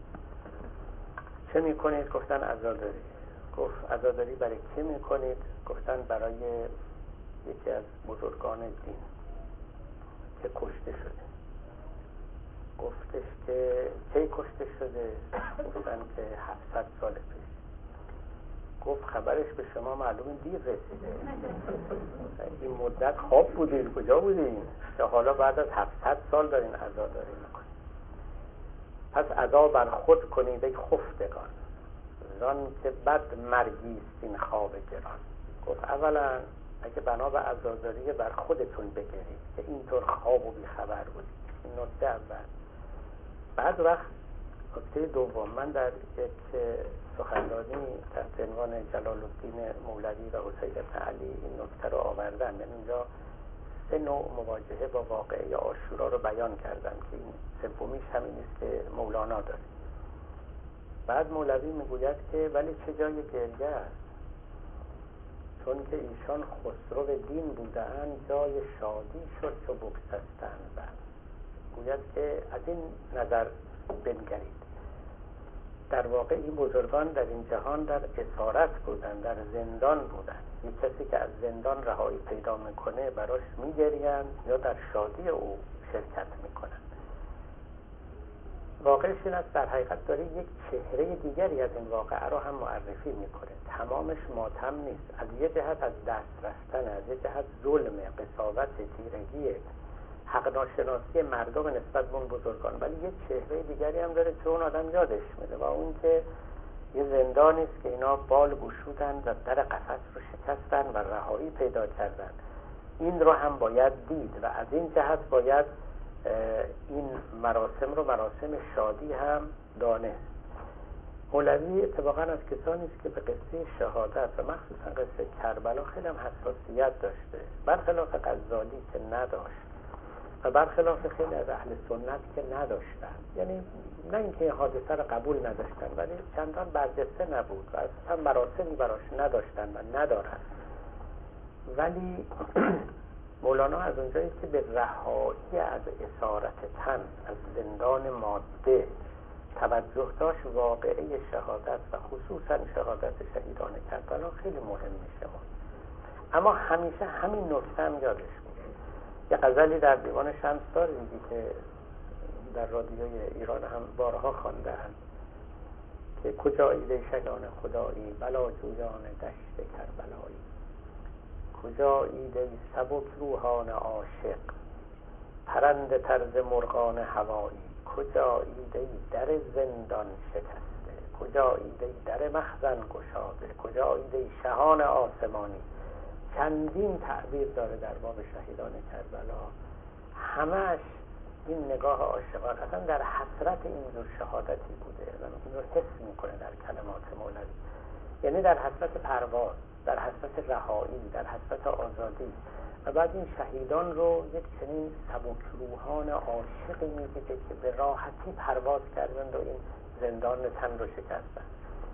چه میکنید؟ گفتن عزاداری. گفت عزاداری برای کی میکنید؟ گفتن برای یکی از بزرگان دین که کشته شده. گفتش که کی کشته شده؟ گفتن که هفتصد سال پیش. گفت خبرش به شما معلوم دیر رسیده. این مدت خواب بودین، کجا بودین که حالا بعد از هفتصد سال دارین عزاداری میکنید؟ پس عزا بر خود کنید ای خفتگان، زان که بد مرگیست این خواب گران. گفت اولا اگه بنا به عزاداری بر خودتون بگیرید که اینطور خواب و بیخبر بودید. این نکته اول. بعد وقت نکته دوم، من در یک سخنرانی تحت عنوان جلال الدین مولوی و حسین بن علی این نکته رو آوردم. من اینجا سه نوع مواجهه با واقعه عاشورا رو بیان کردم که این سومیش همین است که مولانا داره. بعد مولوی میگوید که ولی چه جای گریه است، چون که ایشان خسرو دین بودند جای شادی شد چو بگسستند بند. گوید که از این نظر بنگرید، در واقع این بزرگان در این جهان در اسارت بودن، در زندان بودن. یک کسی که از زندان رهایی پیدا میکنه براش میگرین یا در شادی او شرکت میکنن. واقعش این است در حقیقت داره یک چهره دیگری از این واقعه رو هم معرفی میکنه. تمامش ماتم نیست. از یه جهت از دست رفتن، از یه جهت ظلم، قساوت، تیرگی، حق ناشناسی مردم نسبت به اون بزرگان، ولی یه چهره دیگری هم داره که اون آدم یادش میده و اون که یه زندانی است که اینا بال گشودن و در قفس رو شکستن و رهایی پیدا کردن. این رو هم باید دید و از این جهت باید این مراسم رو مراسم شادی هم دانست. مولوی اتفاقا از کسانی است که به قصه شهادت و مخصوصا قصه کربلا خیلی هم حساسیت داشته، برخلاف غزالی که نداشت و برخلاف خیلی از اهل سنت که نداشتن. یعنی نه اینکه حادثه رو قبول نداشتن، ولی چندان برجسته نبود و اصلا مراسمی براش نداشتن و ندارن. ولی مولانا از اونجایی که به رهایی از اسارت تن، از زندان ماده توجه داشت، واقعه شهادت و خصوصا شهادت شهیدان کربلا خیلی مهم میشه. اما همیشه همین نکته هم یادش میشه. یه غزلی در دیوان شمسدار دیدی که در رادیوی ایران هم بارها خواندن که کجا ایده شگان خدایی، بلا جویان دشت کربلایی، کجا ایده سبک روحان عاشق، پرنده طرز مرغان هوایی، کجا ایده در زندان شکسته، کجا ایده در مخزن گشاده، کجا ایده شهان آسمانی. چندین تعبیر داره در باب شهیدان کربلا، همش این نگاه عاشقان اصلا در حسرت این جور شهادتی بوده و این رو حس میکنه در کلمات مولوی. یعنی در حسرت پرواز، در حسرت رهایی، در حسرت آزادی. و بعد این شهیدان رو یک چنین سبکروحان عاشقی میدیده که به راحتی پرواز کردند و این زندان تن رو شکستند.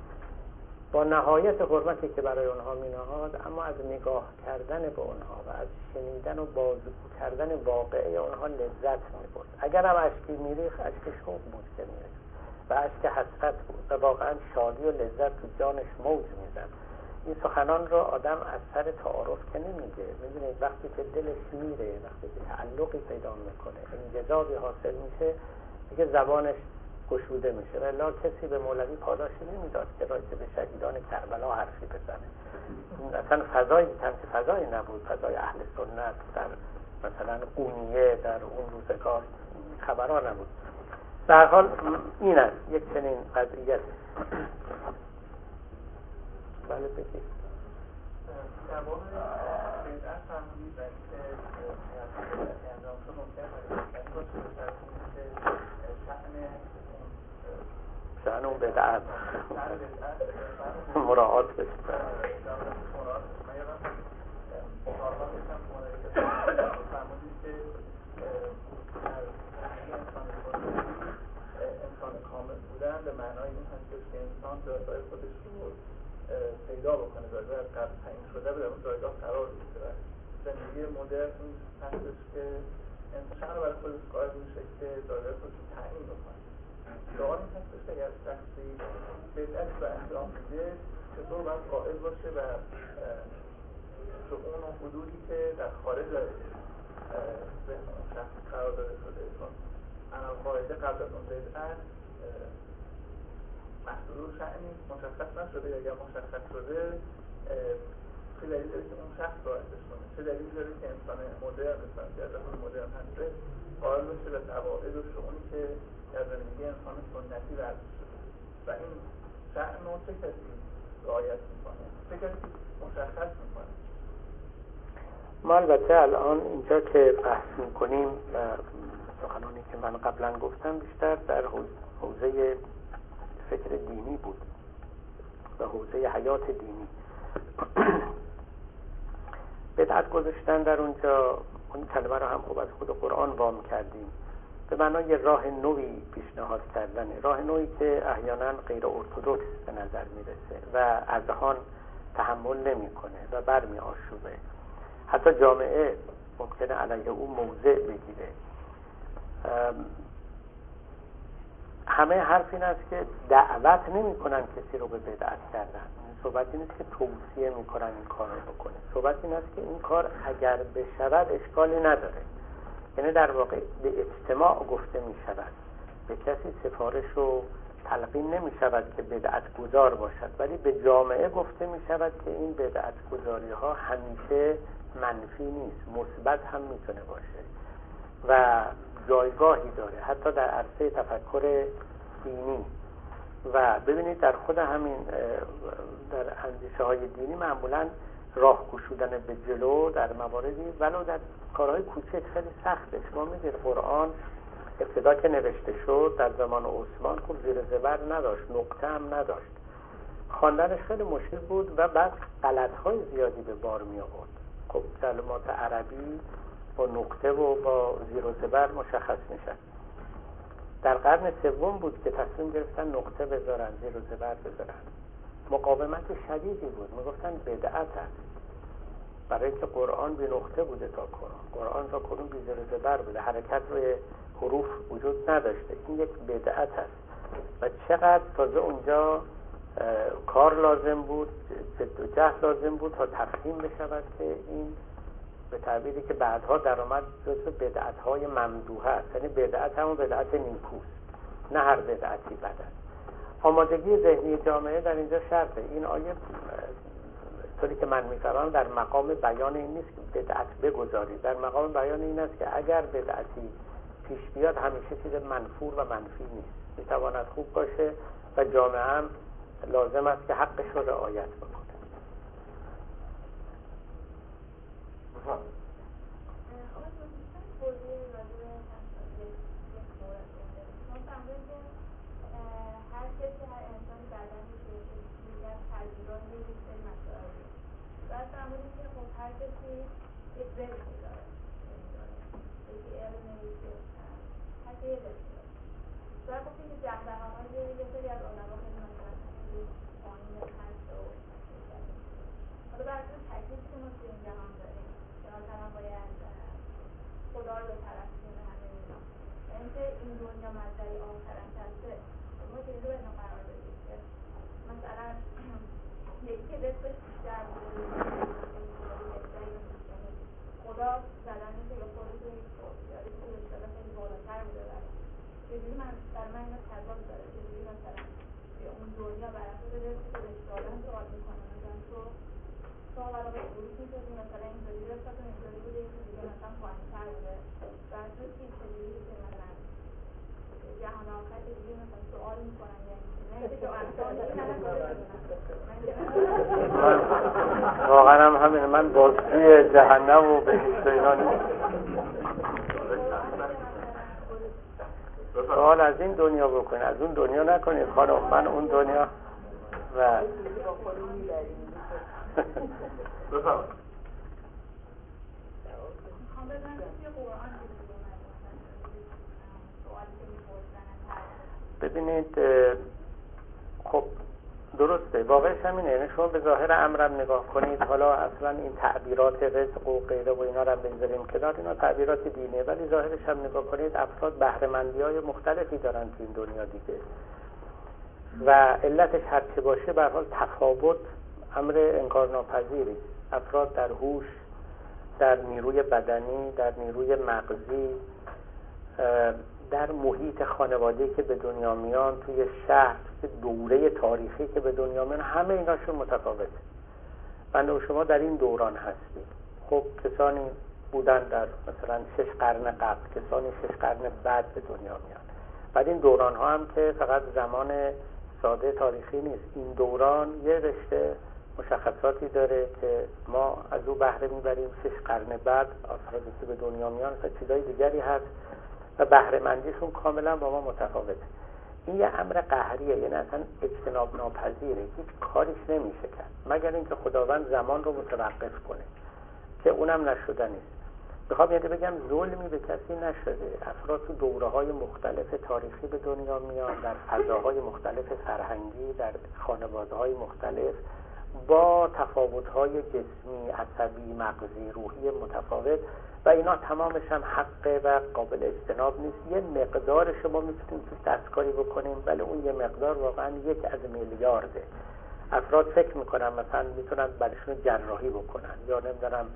با نهایت حرمتی که برای اونها مینهاد، اما از نگاه کردن به اونها و از شنیدن و بازگو کردن واقعه اونها لذت میبرد. اگر هم اشکی میریخت، اشک شوق بود که میریخت و اشک حسرت بود و واقعا شادی و لذت تو جانش موج میزد. این سخنان رو آدم از سر تعارف که نمیگه. میدونید وقتی که دلش میره، وقتی که تعلقی پیدا میکنه، انجذابی حاصل میشه، دیگه زبانش گشوده میشه. ولی کسی به مولوی پاداشی نمیداد که راجع به شهیدان کربلا حرفی بزنه. اصلا فضایی که فضایی نبود، فضای اهل سنت در مثلا قونیه در اون روزگار خبرها نبود. در حال این است یک چنین قضیت. بله بگید. در واقع بدعت فرمودید و اینکه انجام شد ممکن باشه که شأن اون بدعت مراعات بشه. مراعات فرمودید که انسان کامل بودن به معنای این هستش که انسان جایگاه خودش رو پیدا بکنه، جایگاه از قبل تعیین شده به اون جایگاه قرار بگیره. زندگی مدرن این هستش که انسان رو برای خودش قائل میشه که جایگاه خودش رو تعیین بکنه. سوال این هستش که اگر شخصی بدعت رو انجام میده، چطور باید قائل باشه و شؤون و حدودی که در خارج از ذهن اون شخص قرار داده شده، چون انا قاعده قبل از اون بدعت محدود شأنی مشخص نشده. اگر مشخص شده، چه دلیل داره که اون شخص باعثش کنه؟ چه دلیل داره که انسان مدرن، انسان که از اون مدرن هسته، قائل باشه به قواعد و شؤونی که در زندگی انسان سنتی ورزش شده؟ و این شأن رو چه کسی رعایت میکنه؟ چه کسی مشخص میکنه؟ ما البته الان اینجا که بحث میکنیم و سخنانی که من قبلا گفتم بیشتر در حوزه فکر دینی بود و حوزه حیات دینی. بدعت گذاشتن در اونجا، اون کلمه رو هم خوب از خود قرآن وام کردیم، به معنای راه نوعی پیشنهاد کردن، راه نوعی که احیانا غیر ارتدوکس به نظر میرسه و اذهان تحمل نمیکنه و برمی آشوبه. حتی جامعه ممکنه علیه او موضع بگیره. همه حرف این است که دعوت نمی کنن کسی رو به بدعت کردن. صحبت این است که توصیه می کنن این کار رو بکنه. صحبت این است که این کار اگر بشود اشکالی نداره. یعنی در واقع به اجتماع گفته می شود به کسی سفارش رو تلقین نمی شود که بدعت گذار باشد، ولی به جامعه گفته می شود که این بدعت گذاری ها همیشه منفی نیست، مثبت هم میتونه باشه و جایگاهی داره حتی در عرصه تفکر دینی. و ببینید در خود همین در اندیشه های دینی معمولا راه گشودن به جلو در مواردی ولو در کارهای کوچک خیلی سخته. شما میدید قرآن ابتدا که نوشته شد در زمان عثمان خب زیر زبر نداشت، نقطه هم نداشت، خواندنش خیلی مشکل بود و بعد غلط‌های زیادی به بار می آورد. خب کلمات عربی با نقطه و با زیر و زبر مشخص میشن. در قرن سوم بود که تصمیم گرفتن نقطه بذارن، زیر و زبر بذارن. مقاومت شدیدی بود، میگفتن بدعت است، برای اینکه قرآن بی نقطه بوده تا قرآن قرآن تا کنون بی زیر و زبر بوده، حرکت روی حروف وجود نداشته، این یک بدعت است. و چقدر تازه اونجا کار لازم بود، جد و جهد لازم بود تا تفهیم بشود که این به تعبیری که بعدها در آمد جزو بدعت‌های ممدوحه است، یعنی بدعت همون بدعت نیکوست، نه هر بدعتی بد است. آمادگی ذهنی جامعه در اینجا شرطه. این آیه طوری که من می‌فهمم در مقام بیان این نیست که بدعت بگذارید، در مقام بیان این است که اگر بدعتی پیش بیاد همیشه چیز منفور و منفی نیست، میتواند خوب باشه و جامعه هم لازم است که حقش رو رعایت بکنه. هر کسی هر انسانی بدنی که میگن تجربه نیست این مسائل بعد فهمیدیم که خب هر کسی یک ذهنی داره، یکی علمی، یکی هر کی یه ذهنی داره. بعد گفتیم که جهنم‌های یه سری از علما خیلی مثلا خیلی قانون هست و حالا بر اساس تکلیفی که ما توی این جهان داریم که مثلا باید خدا رو به طرف کنه همه اینا، یعنی که این دنیا مزرعه آخرت هسته، ما که اینجا باید قرار بدیم که مثلا یکی که رزقش بیشتر بوده خدا زدنی که یا خودش رو یا رزقی که بشتره خیلی بالاتر بوده برای چجوری من در من اینا تضاد داره، چجوری مثلا اون دنیا بر اساس رزقی که بشتارن سوال میکنه مثلا تو تو برای به گروه میشدی مثلا اینطوری رزقتون اینطوری بوده یکی دیگه مثلا پایین‌تر بوده بر اساس این چجوری که مثلا جهان آخر دیگه مثلا سوال میکنن یعنی نه اینکه تو انسانی واقعا هم همین من بازجوی جهنم و بهشت اینا نیست. سوال از این دنیا بکنید، از اون دنیا نکنید خانم، من اون دنیا و بفهم ببینید خب درسته، واقعش همینه، یعنی شما به ظاهر امرم نگاه کنید، حالا اصلا این تعبیرات رزق و غیره و اینا رو بذاریم کنار، اینا تعبیرات دینه، ولی ظاهرش هم نگاه کنید افراد بهره‌مندی‌های مختلفی دارن تو این دنیا دیگه و علتش هر چه باشه به هر حال تفاوت امر انکارناپذیری. افراد در هوش، در نیروی بدنی، در نیروی مغزی، در محیط خانواده‌ای که به دنیا میان، توی شهر، توی دوره تاریخی که به دنیا میان، همه ایناشون متفاوته. بنده و شما در این دوران هستیم. خب کسانی بودن در مثلا شش قرن قبل، کسانی شش قرن بعد به دنیا میان. بعد این دوران ها هم که فقط زمان ساده تاریخی نیست، این دوران یه رشته مشخصاتی داره که ما از او بهره میبریم. شش قرن بعد افرادی که به دنیا میان تا چیزای دیگری هست و بهره مندیشون کاملا با ما متفاوته. این یه امر قهریه، یعنی اصلا اجتناب ناپذیره، هیچ کاریش نمیشه کرد مگر اینکه خداوند زمان رو متوقف کنه که اونم نشده نیست. میخوام یعنی بگم ظلمی به کسی نشده. افراد تو دوره‌های مختلف تاریخی به دنیا میان، در فضاهای مختلف فرهنگی، در خانواده‌های مختلف، با تفاوت‌های جسمی، عصبی، مغزی، روحی متفاوت و اینا تمامش هم حق و قابل اجتناب نیست. یه مقدار شما میتونید توش دستکاری بکنیم، ولی اون یه مقدار واقعا یک از میلیارده. افراد فکر میکنن مثلا میتونن برشون جراحی بکنن یا نمیدونم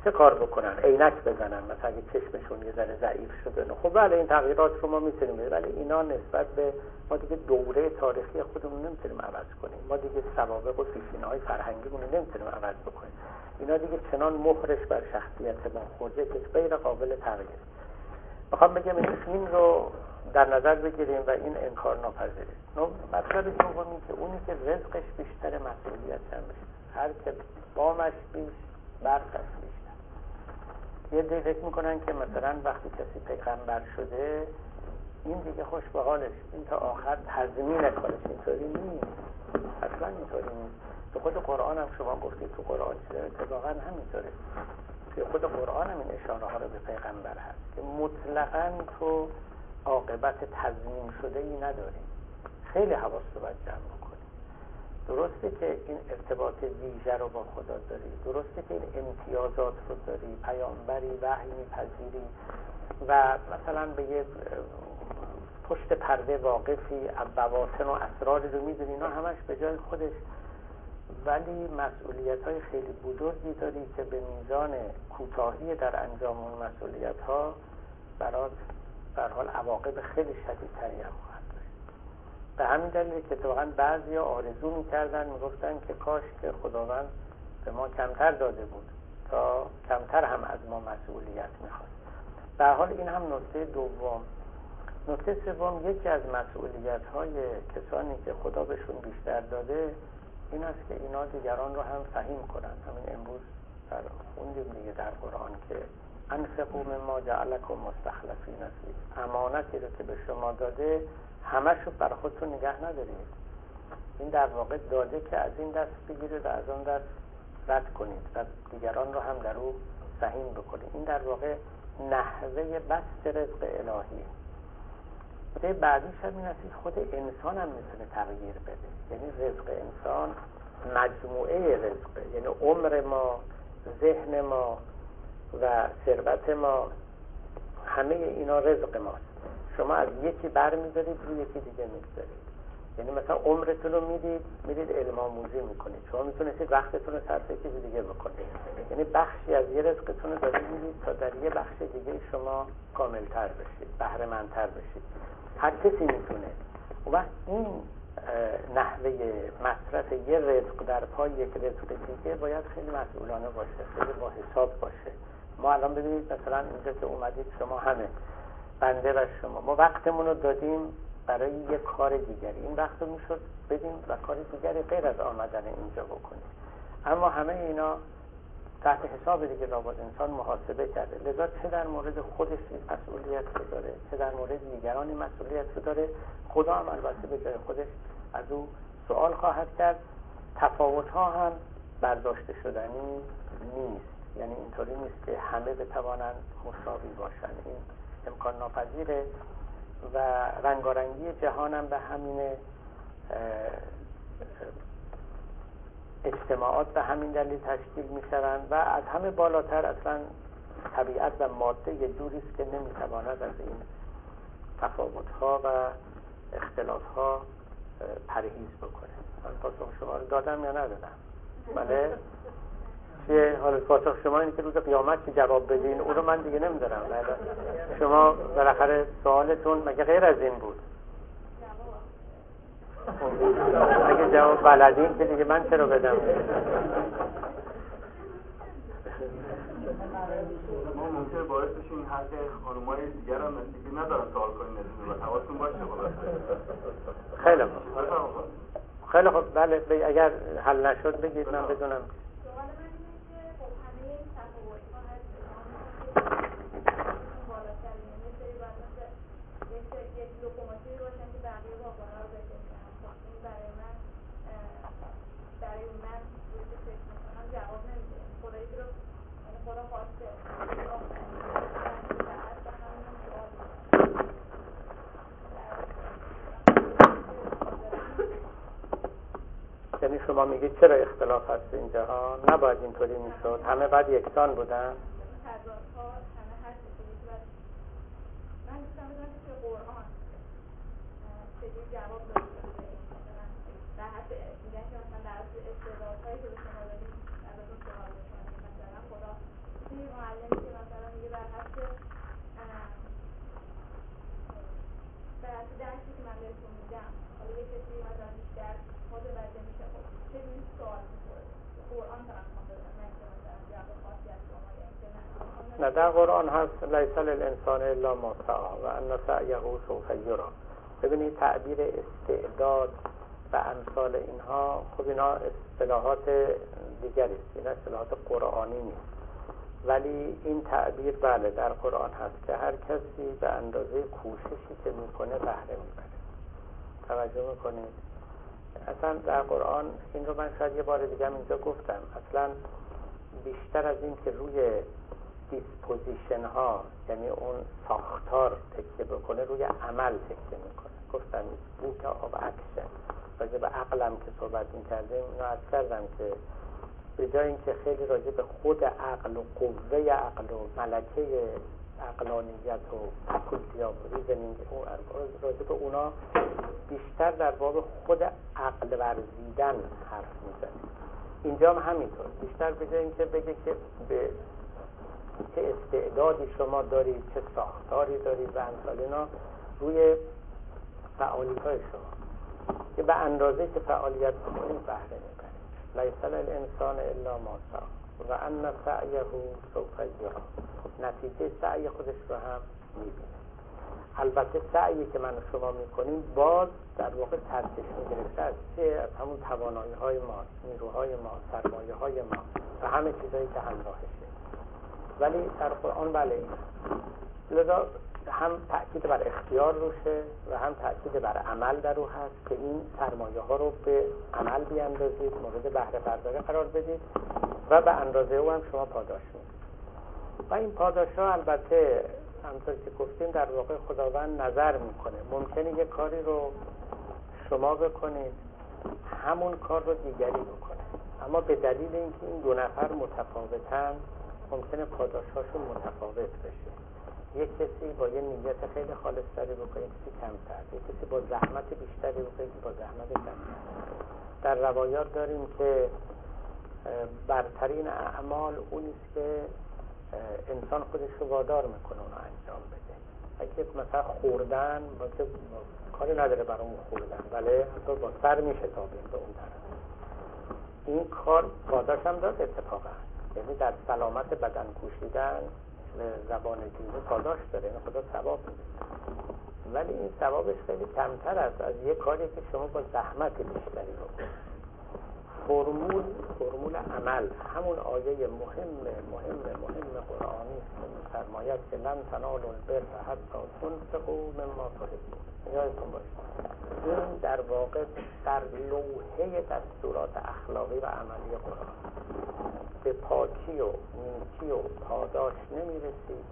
چه کار بکنن؟ عینک بزنن مثلا اگه چشمشون یه ذره ضعیف شده. خب بله این تغییرات رو ما میتونیم بدیم، ولی اینا نسبت به ما دیگه دوره تاریخی خودمون نمیتونیم عوض کنیم، ما دیگه سوابق و پیشینه‌های فرهنگیمون رو نمیتونیم عوض بکنیم. اینا دیگه چنان مهرش بر شخصیت ما خورده که غیر قابل تغییر. میخوام بگم این رو در نظر بگیریم و این انکار ناپذیره. مطلب دومی که اونی که رزقش بیشتر مسئولیت هم بیشتر، هر که بامش بیش برقش بیشتر. یه دی فکر میکنن که مثلا وقتی کسی پیغمبر شده این دیگه خوش به حالش، این تا آخر تضمین کارش. اینطوری نیست، اصلا اینطوری نیست. تو خود قرآن هم شما گفتید، تو قرآن چیزه اتفاقا همینطوره. توی خود قرآن هم این اشاره ها رو به پیغمبر هست که مطلقاً تو عاقبت تضمین شده ای نداری، خیلی حواس رو باید جمع کنی. درسته که این ارتباط ویژه رو با خدا داری، درسته که این امتیازات رو داری، پیامبری، وحی میپذیری و مثلا به یه پشت پرده واقفی، بواطن و اسراری رو میدونی، اینا همش به جای خودش، ولی مسئولیت های خیلی بزرگی داری که به میزان کوتاهی در انجام اون مسئولیت ها برات در حال عواقب خیلی شدیدتری هم خواهد داشت. به همین دلیل که اتفاقاً بعضیا آرزو میکردن، میگفتن که کاش که خداوند به ما کمتر داده بود تا کمتر هم از ما مسئولیت میخواد. به هر حال این هم نکته دوم. نکته سوم، یکی از مسئولیت های کسانی که خدا بهشون بیشتر داده این است که اینا دیگران رو هم فهیم کنن. همین امروز در خوندیم دیگه در قرآن که انفقوا مما جعلکم مستخلفین فیه، امانتی رو که به شما داده همشو بر خودتون نگه ندارید. این در واقع داده که از این دست بگیرید و از اون دست رد کنید و دیگران رو هم در او سهیم بکنید. این در واقع نحوه بسط رزق الهی. نکته بعدیش هم این است که خود انسان هم میتونه تغییر بده. یعنی رزق انسان مجموعه رزقه، یعنی عمر ما، ذهن ما و ثروت ما، همه اینا رزق ماست. شما از یکی بر می‌دارید روی یکی دیگه می‌گذارید. یعنی مثلا عمرتون رو میدید میدید علم آموزی میکنید، شما میتونید وقتتون رو صرف چیزی دیگه بکنید. یعنی بخشی از یه رزقتون رو دارید میدید تا در یه بخش دیگه شما کاملتر بشید، بهره مندتر بشید. هر کسی میتونه. و وقت این نحوه مصرف یه رزق در پای یک رزق دیگه باید خیلی مسئولانه باشه، خیلی با حساب باشه. ما الان ببینید مثلا اینجا که اومدید شما همه بنده و شما، ما وقتمون رو دادیم برای یک کار دیگری. این وقت رو میشد بدیم و کار دیگری غیر از آمدن اینجا بکنیم، اما همه اینا تحت حساب دیگه لابد انسان محاسبه کرده. لذا چه در مورد خودش مسئولیت رو داره، چه در مورد دیگران مسئولیت رو داره. خدا هم البته به جای خودش از او سوال خواهد کرد. تفاوت ها هم برداشته شدنی نیست، یعنی اینطوری نیست که همه بتوانند مساوی باشن، این امکان ناپذیره. و رنگارنگی جهان هم به همین اجتماعات به همین دلیل تشکیل می شوند و از همه بالاتر اصلا طبیعت و ماده یه جوری است که نمی تواند از این تفاوت ها و اختلاف ها پرهیز بکنه. من پاسخ شما رو دادم یا ندادم؟ بله؟ چیه حالا پاسخ شما اینه که روز قیامت چی جواب بدین؟ اون رو من دیگه نمیدارم. شما بالاخره سوالتون مگه غیر از این بود؟ اگه جواب بلدین که دیگه من چرا بدم؟ ما ممکنه باعث بشیم حق خانم‌های دیگر هم دیگه ندارن سوال کنین و حواستون باشه. خیلی خوب. خیلی خوب. بله اگر حل نشد بگید من بدونم. یعنی شما میگید چرا اختلاف هست اینجا ها؟ نباید اینطوری میشد، همه بعد یکسان بودن. من دوستم بدونم که قرآن چجوری جواب داده مثلا در حد میگن که مثلا در حد استعدادهایی که به شما دادیم ازتون سوال بکنم که مثلا خدا کسی معلمی که مثلا میگه بر حسب بر حسب درسی که من بهتون میدم، حالا یه کسی مثلا بیشتر متوجه میشه، خب چجوری سوال میکنه؟ قرآن فقط ما بدونم، نه که مثلا جواب خاصی از شما یا اینکه نه. نه، در قرآن هست لیس للانسان الا ما سعی و ان سعیه سوف یری. ببینید تعبیر استعداد و امثال اینها، خب اینا اصطلاحات دیگری است، این اصطلاحات قرآنی نیست، ولی این تعبیر بله در قرآن هست که هر کسی به اندازه کوششی که میکنه بهره میبره. توجه میکنید؟ اصلا در قرآن این رو من شاید یه بار دیگه هم اینجا گفتم، اصلا بیشتر از این که روی دیسپوزیشن ها، یعنی اون ساختار تکیه بکنه، روی عمل تکیه میکنه. گفتم بوت آف اکشن. راجع به عقلم که صحبت میکردیم اینو عرض کردم که به جای اینکه خیلی راجع به خود عقل و قوه عقل و ملکه عقلانیت و فکولتی آف ریزنینگ راجع به اونا بیشتر در باب خود عقل ورزیدن حرف میزنیم. اینجا هم همینطور، بیشتر به جای اینکه بگه که به چه استعدادی شما دارید، چه ساختاری دارید و امثال اینا، روی فعالیت‌های شما که به اندازه که فعالیت بکنید بهره میبرید. لیس للانسان الا ما سعی و ان سعیه سوف یری. نتیجه سعی خودش رو هم میبینه. البته سعیی که من و شما میکنیم باز در واقع سرچشمه گرفته از چه؟ از همون توانایی‌های ما، نیروهای ما، سرمایه‌های ما و همه چیزایی که همراهشه. ولی در قرآن بله این لذا هم تأکید بر اختیار روشه و هم تأکید بر عمل در رو هست که این سرمایه ها رو به عمل بیاندازید، مورد بهره برداری قرار بدید و به اندازه او هم شما پاداش میدید. و این پاداش ها البته همطور که گفتیم در واقع خداوند نظر میکنه. ممکنه یک کاری رو شما بکنید، همون کار رو دیگری بکنه، اما به دلیل اینکه این دو نفر متفاوتن ممکنه پاداش‌هاشون متفاوت بشه. یک کسی با یه نیت خیلی خالص‌تری بکنه، کسی کمتر، یک کسی با زحمت بیشتری بکنه، با زحمت کمتر. در روایات داریم که برترین اعمال اونیست که انسان خودش رو وادار میکنه اونو انجام بده. اگه مثلا خوردن واسه کاری نداره برای اون خوردن، بله حتی با سر میشه تابیم به اون طرف. این کار پاداش هم داد اتفاقا، یعنی در سلامت بدن کوشیدن زبان دینی پاداش داره، این خدا ثواب میده. ولی این ثوابش خیلی کمتر است از یک کاری که شما با زحمت بیشتری رو کنید. فرمول فرمول عمل همون آیه مهم مهم مهم قرآنی است، فرماید که لن تنالوا البر حتی تنفقوا مما تحبون. یادتون باشه این در واقع در لوحه دستورات اخلاقی و عملی قرآن به پاکی و نیکی و پاداش نمیرسید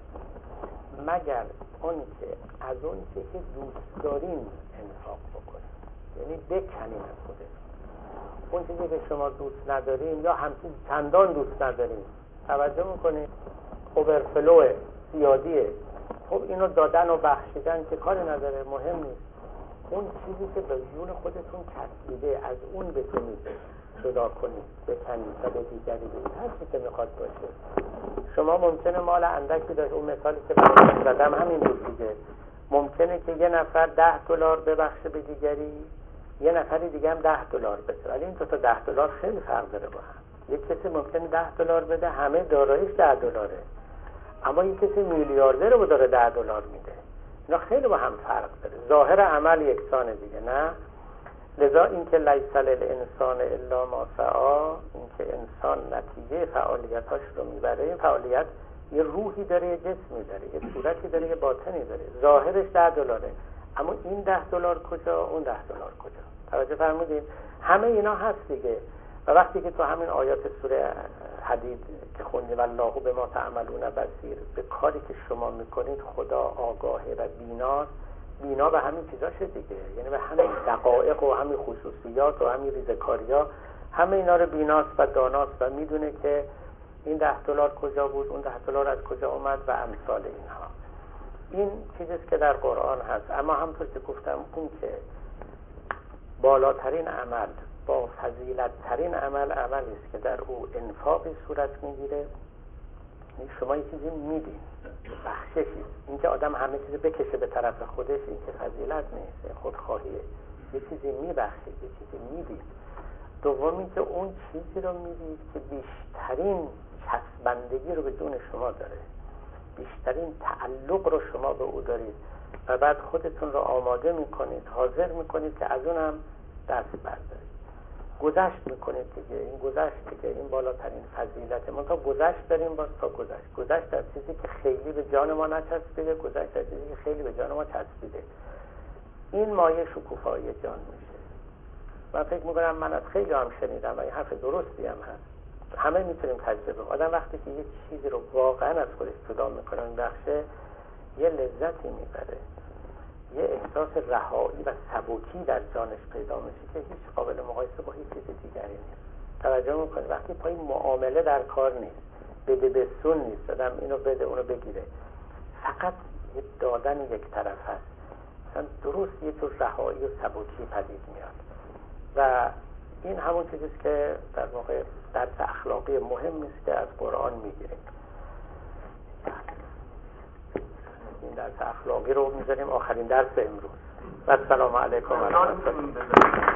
مگر اون که از اون که دوست دارین انفاق بکنید، یعنی بکنین از خودتون. اون چیزی که شما دوست ندارین یا همچنین چندان دوست ندارین، توجه میکنید اوورفلوه، زیادیه، خب اینو دادن و بخشیدن که کاری نداره، مهم نیست. اون چیزی که به جون خودتون چسبیده از اون بتونید جدا کنید، بکنید و به دیگری بدید، هر چی که میخواد باشه. شما ممکنه مال اندکی داشت، اون مثالی که براتون زدم همین بود دیگه، ممکنه که یه نفر ده دلار ببخشه به دیگری، یه نفری دیگه هم ده دلار بده، ولی این دو تا ده دلار خیلی فرق داره با هم. یک کسی ممکنه ده دلار بده، همه داراییش ده دلاره، اما یک کسی میلیاردر رو داره ده دلار میده، اینا خیلی با هم فرق داره. ظاهر عمل یکسانه دیگه، نه؟ لذا این که لیس للانسان الا ما سعی، این که انسان نتیجه فعالیتاش رو میبره، این فعالیت یه روحی داره، یه جسمی داره، یه صورتی داره، یه باطنی داره. ظاهرش ده دلاره، اما این ده دلار کجا، اون ده دلار کجا؟ توجه فرمودید؟ همه اینا هست دیگه. و وقتی که تو همین آیات سوره حدید که خوندیم والله به ما تعملون بصیر، به کاری که شما میکنید خدا آگاهه و بیناست، بینا به همین چیزاشه دیگه، یعنی به همین دقایق و همین خصوصیات و همین ریزکاریا، همه اینا رو بیناست و داناست و میدونه که این ده دلار کجا بود، اون ده دلار از کجا اومد و امثال اینها. این چیزیست که در قرآن هست. اما همونطور که گفتم اون که بالاترین عمل با فضیلت ترین عمل عملی است که در او انفاقی صورت میگیره شما یه چیزی میدین، بخششید. اینکه آدم همه چیزی بکشه به طرف خودش، این که فضیلت نیست، خودخواهیه. یه چیزی میبخشید، یه چیزی میدید. دومی که اون چیزی رو میدید که بیشترین چسبندگی رو به جون شما داره، بیشترین تعلق رو شما به او دارید و بعد خودتون رو آماده میکنید، حاضر میکنید که از اونم دست بردارید. گذشت میکنید دیگه، این گذشت دیگه، این بالاترین فضیلته. ما تا گذشت داریم، باز تا گذشت گذشت در چیزی که خیلی به جان ما نچسبیده، گذشت در چیزی که خیلی به جان ما چسبیده. این مایه شکوفایی جان میشه. من فکر میکنم من از خیلی هم شنیدم و این حرف درستی هم هست، همه میتونیم تجربه. آدم وقتی که یه چیزی رو واقعا از خودش جدا میکنه، این بخشه یه لذتی میبره، یه احساس رهایی و سبکی در جانش پیدا میشه که هیچ قابل مقایسه با هیچ چیز دیگری نیست. توجه میکنید وقتی پای معامله در کار نیست، بده بسون نیست، آدم اینو بده اونو بگیره، فقط یه دادن یک طرف هست، مثلا درست یه طور رهایی و سبکی پدید میاد. و این همون چیزیست که در واقع درس اخلاقی مهم است که از قرآن میگیریم. این درس اخلاقی رو میذاریم آخرین درس امروز. و السلام علیکم و رحمت الله.